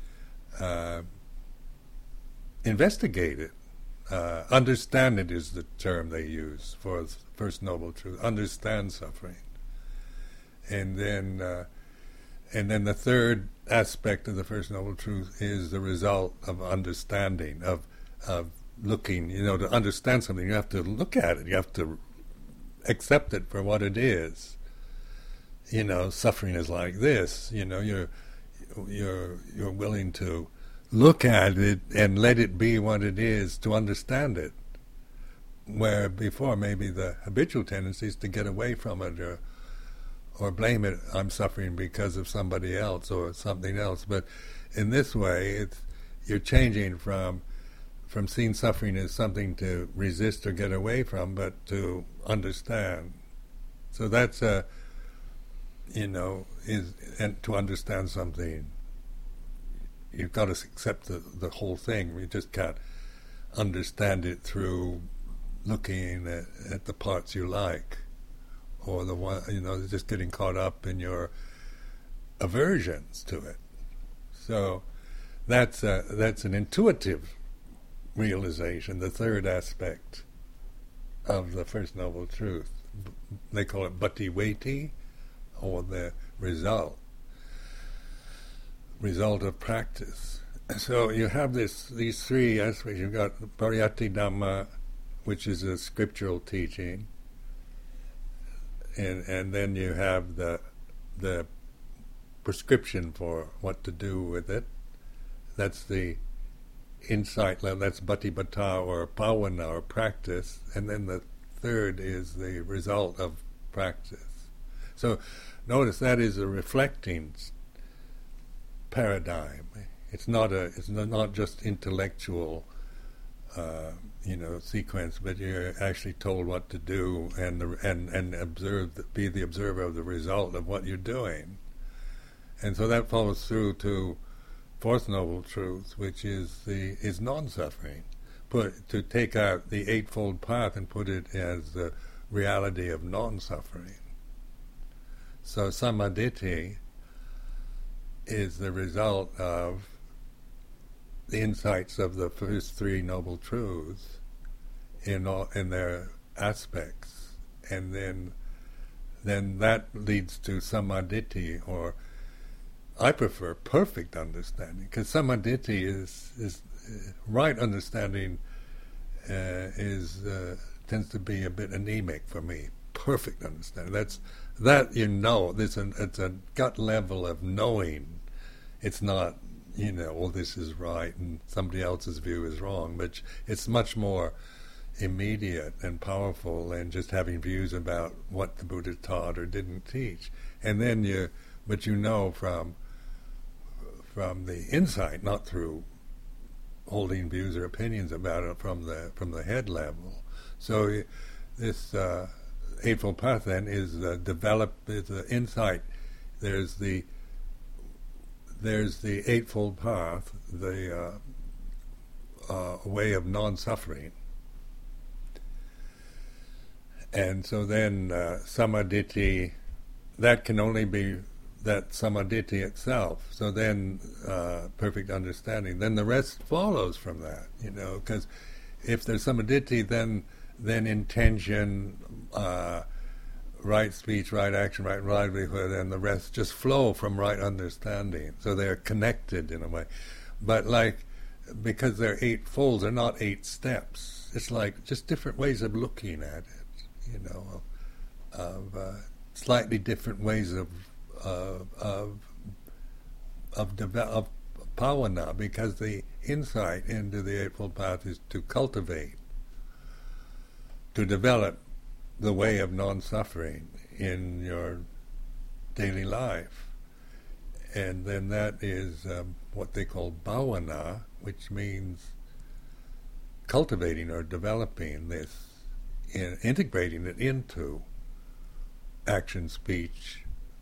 investigate it, understand it is the term they use for the First Noble Truth. Understand suffering, and then the third aspect of the First Noble Truth is the result of understanding, of looking. To understand something, you have to look at it. You have to accept it for what it is. Suffering is like this. You're willing to look at it and let it be what it is to understand it. Where before maybe the habitual tendency is to get away from it or blame it. I'm suffering because of somebody else or something else. But in this way, you're changing from seeing suffering as something to resist or get away from, but to understand. So that's and to understand something, you've got to accept the whole thing. You just can't understand it through looking at the parts you like, or the one, just getting caught up in your aversions to it. So that's an intuitive realization, the third aspect of the First Noble Truth. They call it bhati-veti, or the result. result of practice. So you have these three aspects. You've got Pariyatti Dhamma, which is a scriptural teaching, and then you have the prescription for what to do with it. That's the insight level. That's Bhatipata or Bhavana or practice, and then the third is the result of practice. So notice that is a reflecting paradigm. It's not just intellectual, sequence, but you're actually told what to do and observe, be the observer of the result of what you're doing. And so that follows through to Fourth Noble Truth, which is non-suffering. To take out the Eightfold Path and put it as the reality of non-suffering. So Samadhi is the result of the insights of the first three Noble Truths in their aspects, and then that leads to Samadhi, or I prefer perfect understanding, because Samadhi is right understanding tends to be a bit anemic for me. Perfect understanding. It's a gut level of knowing. It's not, this is right and somebody else's view is wrong, but it's much more immediate and powerful than just having views about what the Buddha taught or didn't teach. And then from the insight, not through holding views or opinions about it from the head level. So this Eightfold Path then is the insight. There's the Eightfold Path, the way of non-suffering, and so then Samadhi, that can only be that Samadhi itself. So then perfect understanding. Then the rest follows from that, because if there's Samadhi, then intention, right speech, right action, right livelihood, and the rest just flow from right understanding. So they're connected in a way. But because they're eightfold, they're not 8 steps. It's like just different ways of looking at it, of slightly different ways of bhavana, because the insight into the Eightfold Path is to cultivate, to develop the way of non-suffering in your daily life. And then that is what they call bhavana, which means cultivating or developing this, integrating it into action, speech,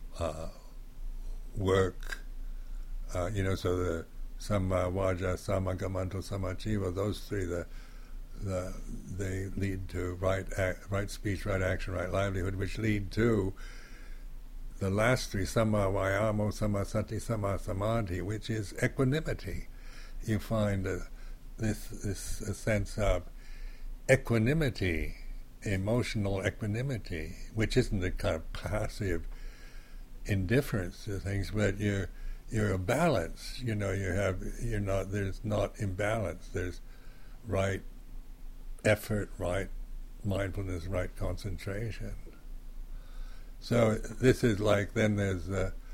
work, so the Samma Vaja, Samma Kammanto, Samma Jiva, those three, they lead to right speech, right action, right livelihood, which lead to the last three, Samma Vayamo, Samma Sati, Samma Samadhi, which is equanimity. You find this sense of equanimity, emotional equanimity, which isn't a kind of passive indifference to things, but you're a balance. There's not imbalance. There's right effort, right mindfulness, right concentration. So this is then there's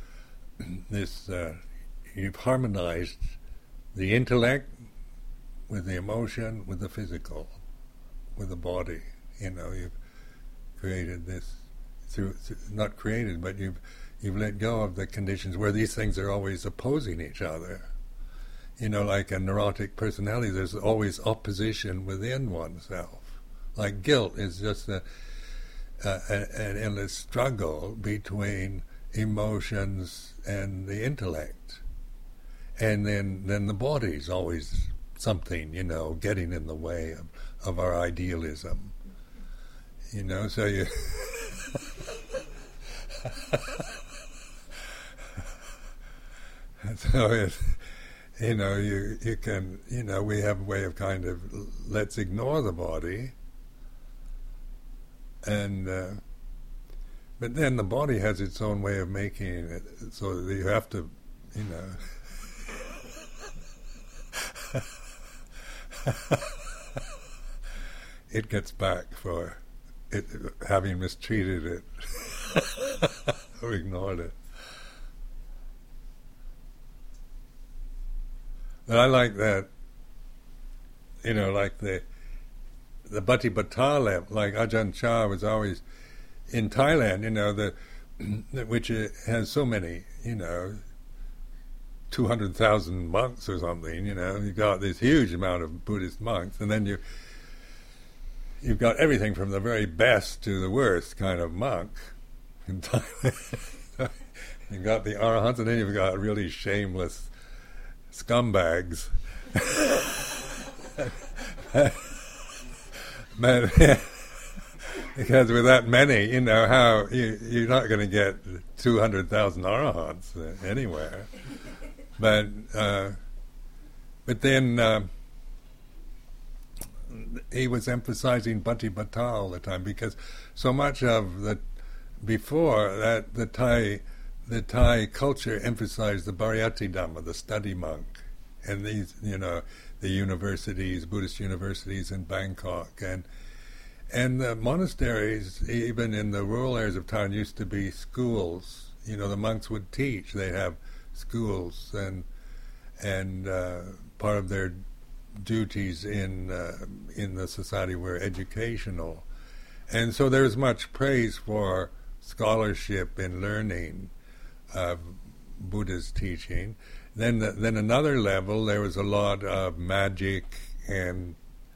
you've harmonized the intellect with the emotion, with the physical, with the body. You've created this not created, but you've let go of the conditions where these things are always opposing each other. Like a neurotic personality, there's always opposition within oneself. Like guilt is just an endless struggle between emotions and the intellect. And then the body's always something, getting in the way of our idealism. So you... So it's, you can, we have a way of kind of, let's ignore the body, and but then the body has its own way of making it, so that you have to, it gets back for it having mistreated it or ignored it. But I like that, like the Bhatti Bhatta level, like Ajahn Chah was always in Thailand, which has so many, 200,000 monks or something, you got this huge amount of Buddhist monks, and then you've got everything from the very best to the worst kind of monk in Thailand. You've got the arahants, and then you've got really shameless scumbags. But because with that many, how you're not going to get 200,000 arahants anywhere. But then he was emphasizing Bhatti Bhatta all the time, because so much of before that the Thai culture emphasized the Pariyatti Dhamma, the study monk, and these the universities, Buddhist universities in Bangkok, and the monasteries, even in the rural areas of town, used to be schools. The monks would teach. They'd have schools, and part of their duties in the society were educational, and so there was much praise for scholarship and learning of Buddha's teaching. Then another level, there was a lot of magic and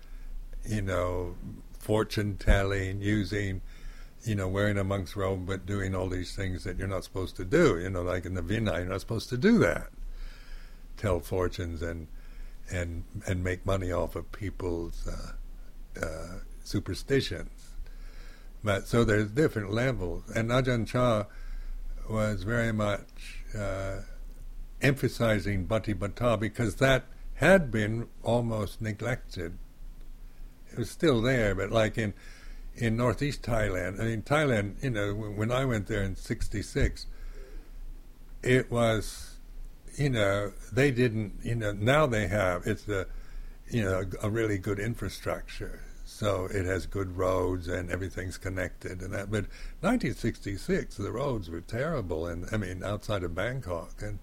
fortune telling, using wearing a monk's robe but doing all these things that you're not supposed to do. Like in the Vinaya, you're not supposed to do that. Tell fortunes and make money off of people's superstitions. But so there's different levels, and Ajahn Chah was very much emphasizing Bhatti Bhatta, because that had been almost neglected. It was still there, but like in northeast Thailand, Thailand, when I went there in '66, it was, they didn't, now they have, it's a really good infrastructure. So it has good roads and everything's connected and that. But 1966, the roads were terrible, and outside of Bangkok, and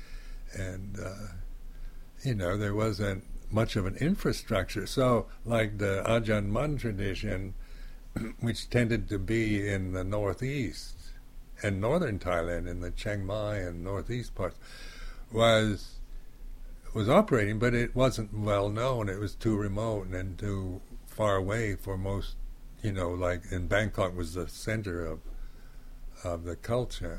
there wasn't much of an infrastructure. So, like the Ajahn Mun tradition, which tended to be in the northeast and northern Thailand, in the Chiang Mai and northeast parts, was operating, but it wasn't well known. It was too remote and too far away for most, like in Bangkok was the center of the culture.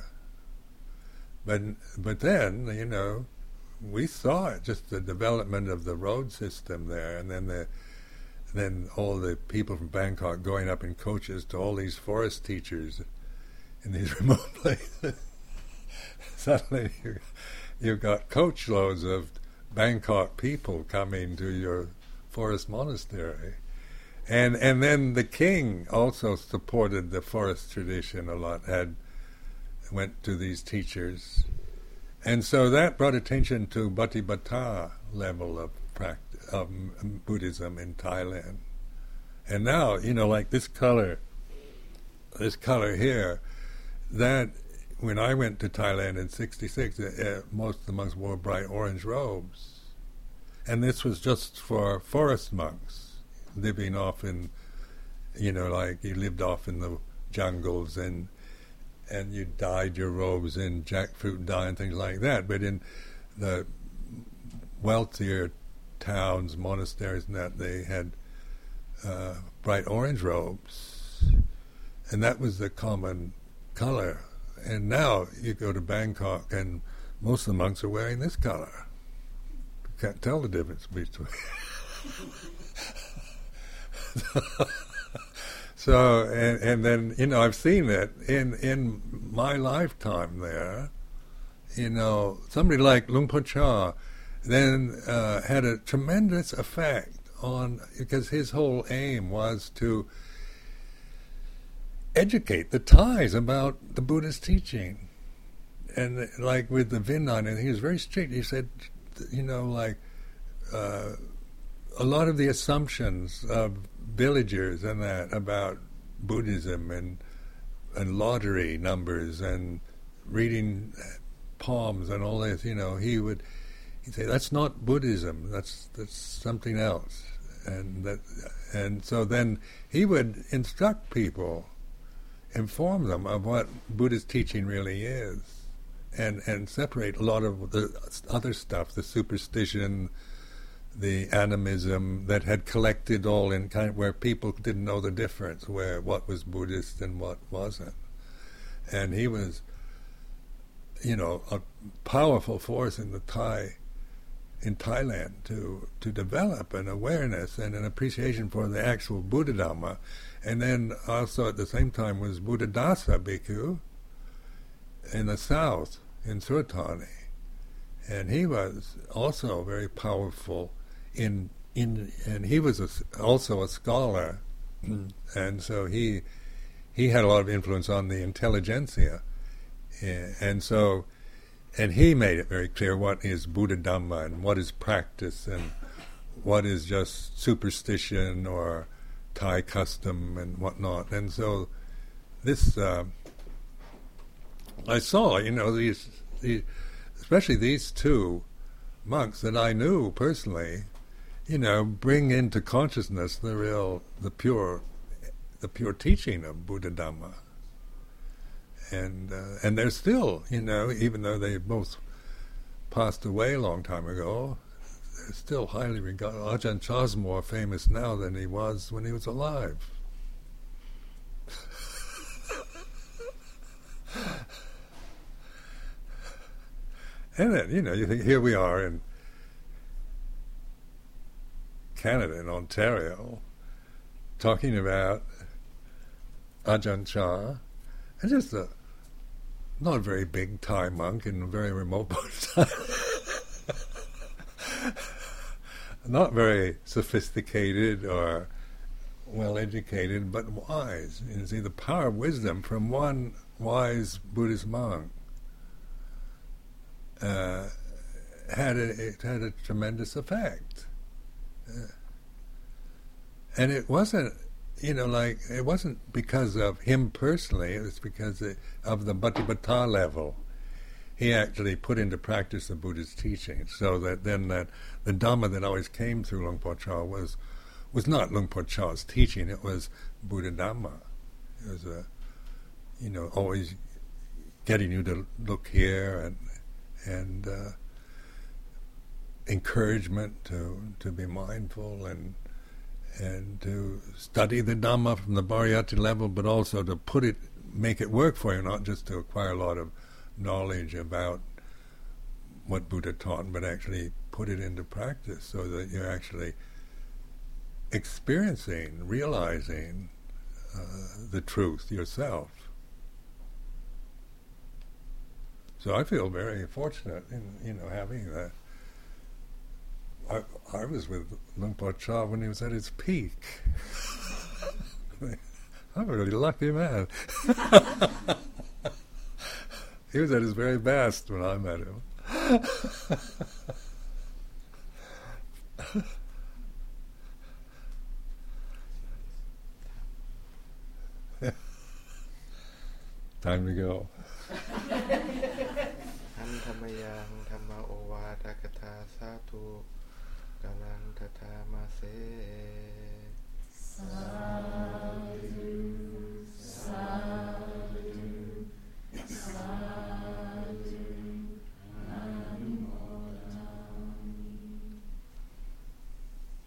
But then, we saw it, just the development of the road system there, and then all the people from Bangkok going up in coaches to all these forest teachers in these remote places. Suddenly you've got coach loads of Bangkok people coming to your forest monastery. And then the king also supported the forest tradition a lot, went to these teachers. And so that brought attention to Bhatti Bhatta level of practice, of Buddhism in Thailand. And now, like this color here, that when I went to Thailand in '66, most of the monks wore bright orange robes. And this was just for forest monks, living off in, like you lived off in the jungles, and you dyed your robes in jackfruit dye and things like that. But in the wealthier towns, monasteries and that, they had bright orange robes. And that was the common color. And now you go to Bangkok and most of the monks are wearing this color. You can't tell the difference between. So, and then, I've seen it in my lifetime there. Somebody like Luang Por Chah then had a tremendous effect because his whole aim was to educate the Thais about the Buddhist teaching. And like with the Vinaya, and he was very strict. He said, a lot of the assumptions of villagers and that about Buddhism and lottery numbers and reading palms and all this, he'd say that's not Buddhism. That's something else, and so then he would instruct people, inform them of what Buddhist teaching really is, and separate a lot of the other stuff, the superstition, the animism that had collected all in kind of where people didn't know the difference, where what was Buddhist and what wasn't. And he was, a powerful force in Thailand to develop an awareness and an appreciation for the actual Buddha Dhamma. And then also at the same time was Buddhadasa Bhikkhu in the south, in Suratani. And he was also very powerful and he was also a scholar, and so he had a lot of influence on the intelligentsia, and he made it very clear what is Buddha Dhamma and what is practice and what is just superstition or Thai custom and whatnot. And so this I saw, these especially these two monks that I knew personally, bring into consciousness the pure teaching of Buddha Dhamma, and they're still, even though they both passed away a long time ago, they're still highly regarded. Ajahn Chah's more famous now than he was when he was alive. And then, you think, here we are in Canada, in Ontario, talking about Ajahn Chah, and just a not very big Thai monk in a very remote part of Thailand. Not very sophisticated or well-educated, but wise. You see, the power of wisdom from one wise Buddhist monk had a tremendous effect. And it wasn't, it wasn't because of him personally, it was because of the Bhatipata level. He actually put into practice the Buddha's teaching, so that then the Dhamma that always came through Luang Por Chah was not Luang Por Chah's teaching, it was Buddha Dhamma. It was always getting you to look here and encouragement to be mindful and to study the Dhamma from the Pariyatti level, but also to make it work for you, not just to acquire a lot of knowledge about what Buddha taught, but actually put it into practice so that you're actually experiencing, realizing the truth yourself. So I feel very fortunate in having that. I was with Luang Por Chah when he was at his peak. I'm a really lucky man. He was at his very best when I met him. Time to go. อันธรรมยังธรรมโอวาทกถาสาธุกาลังทธามา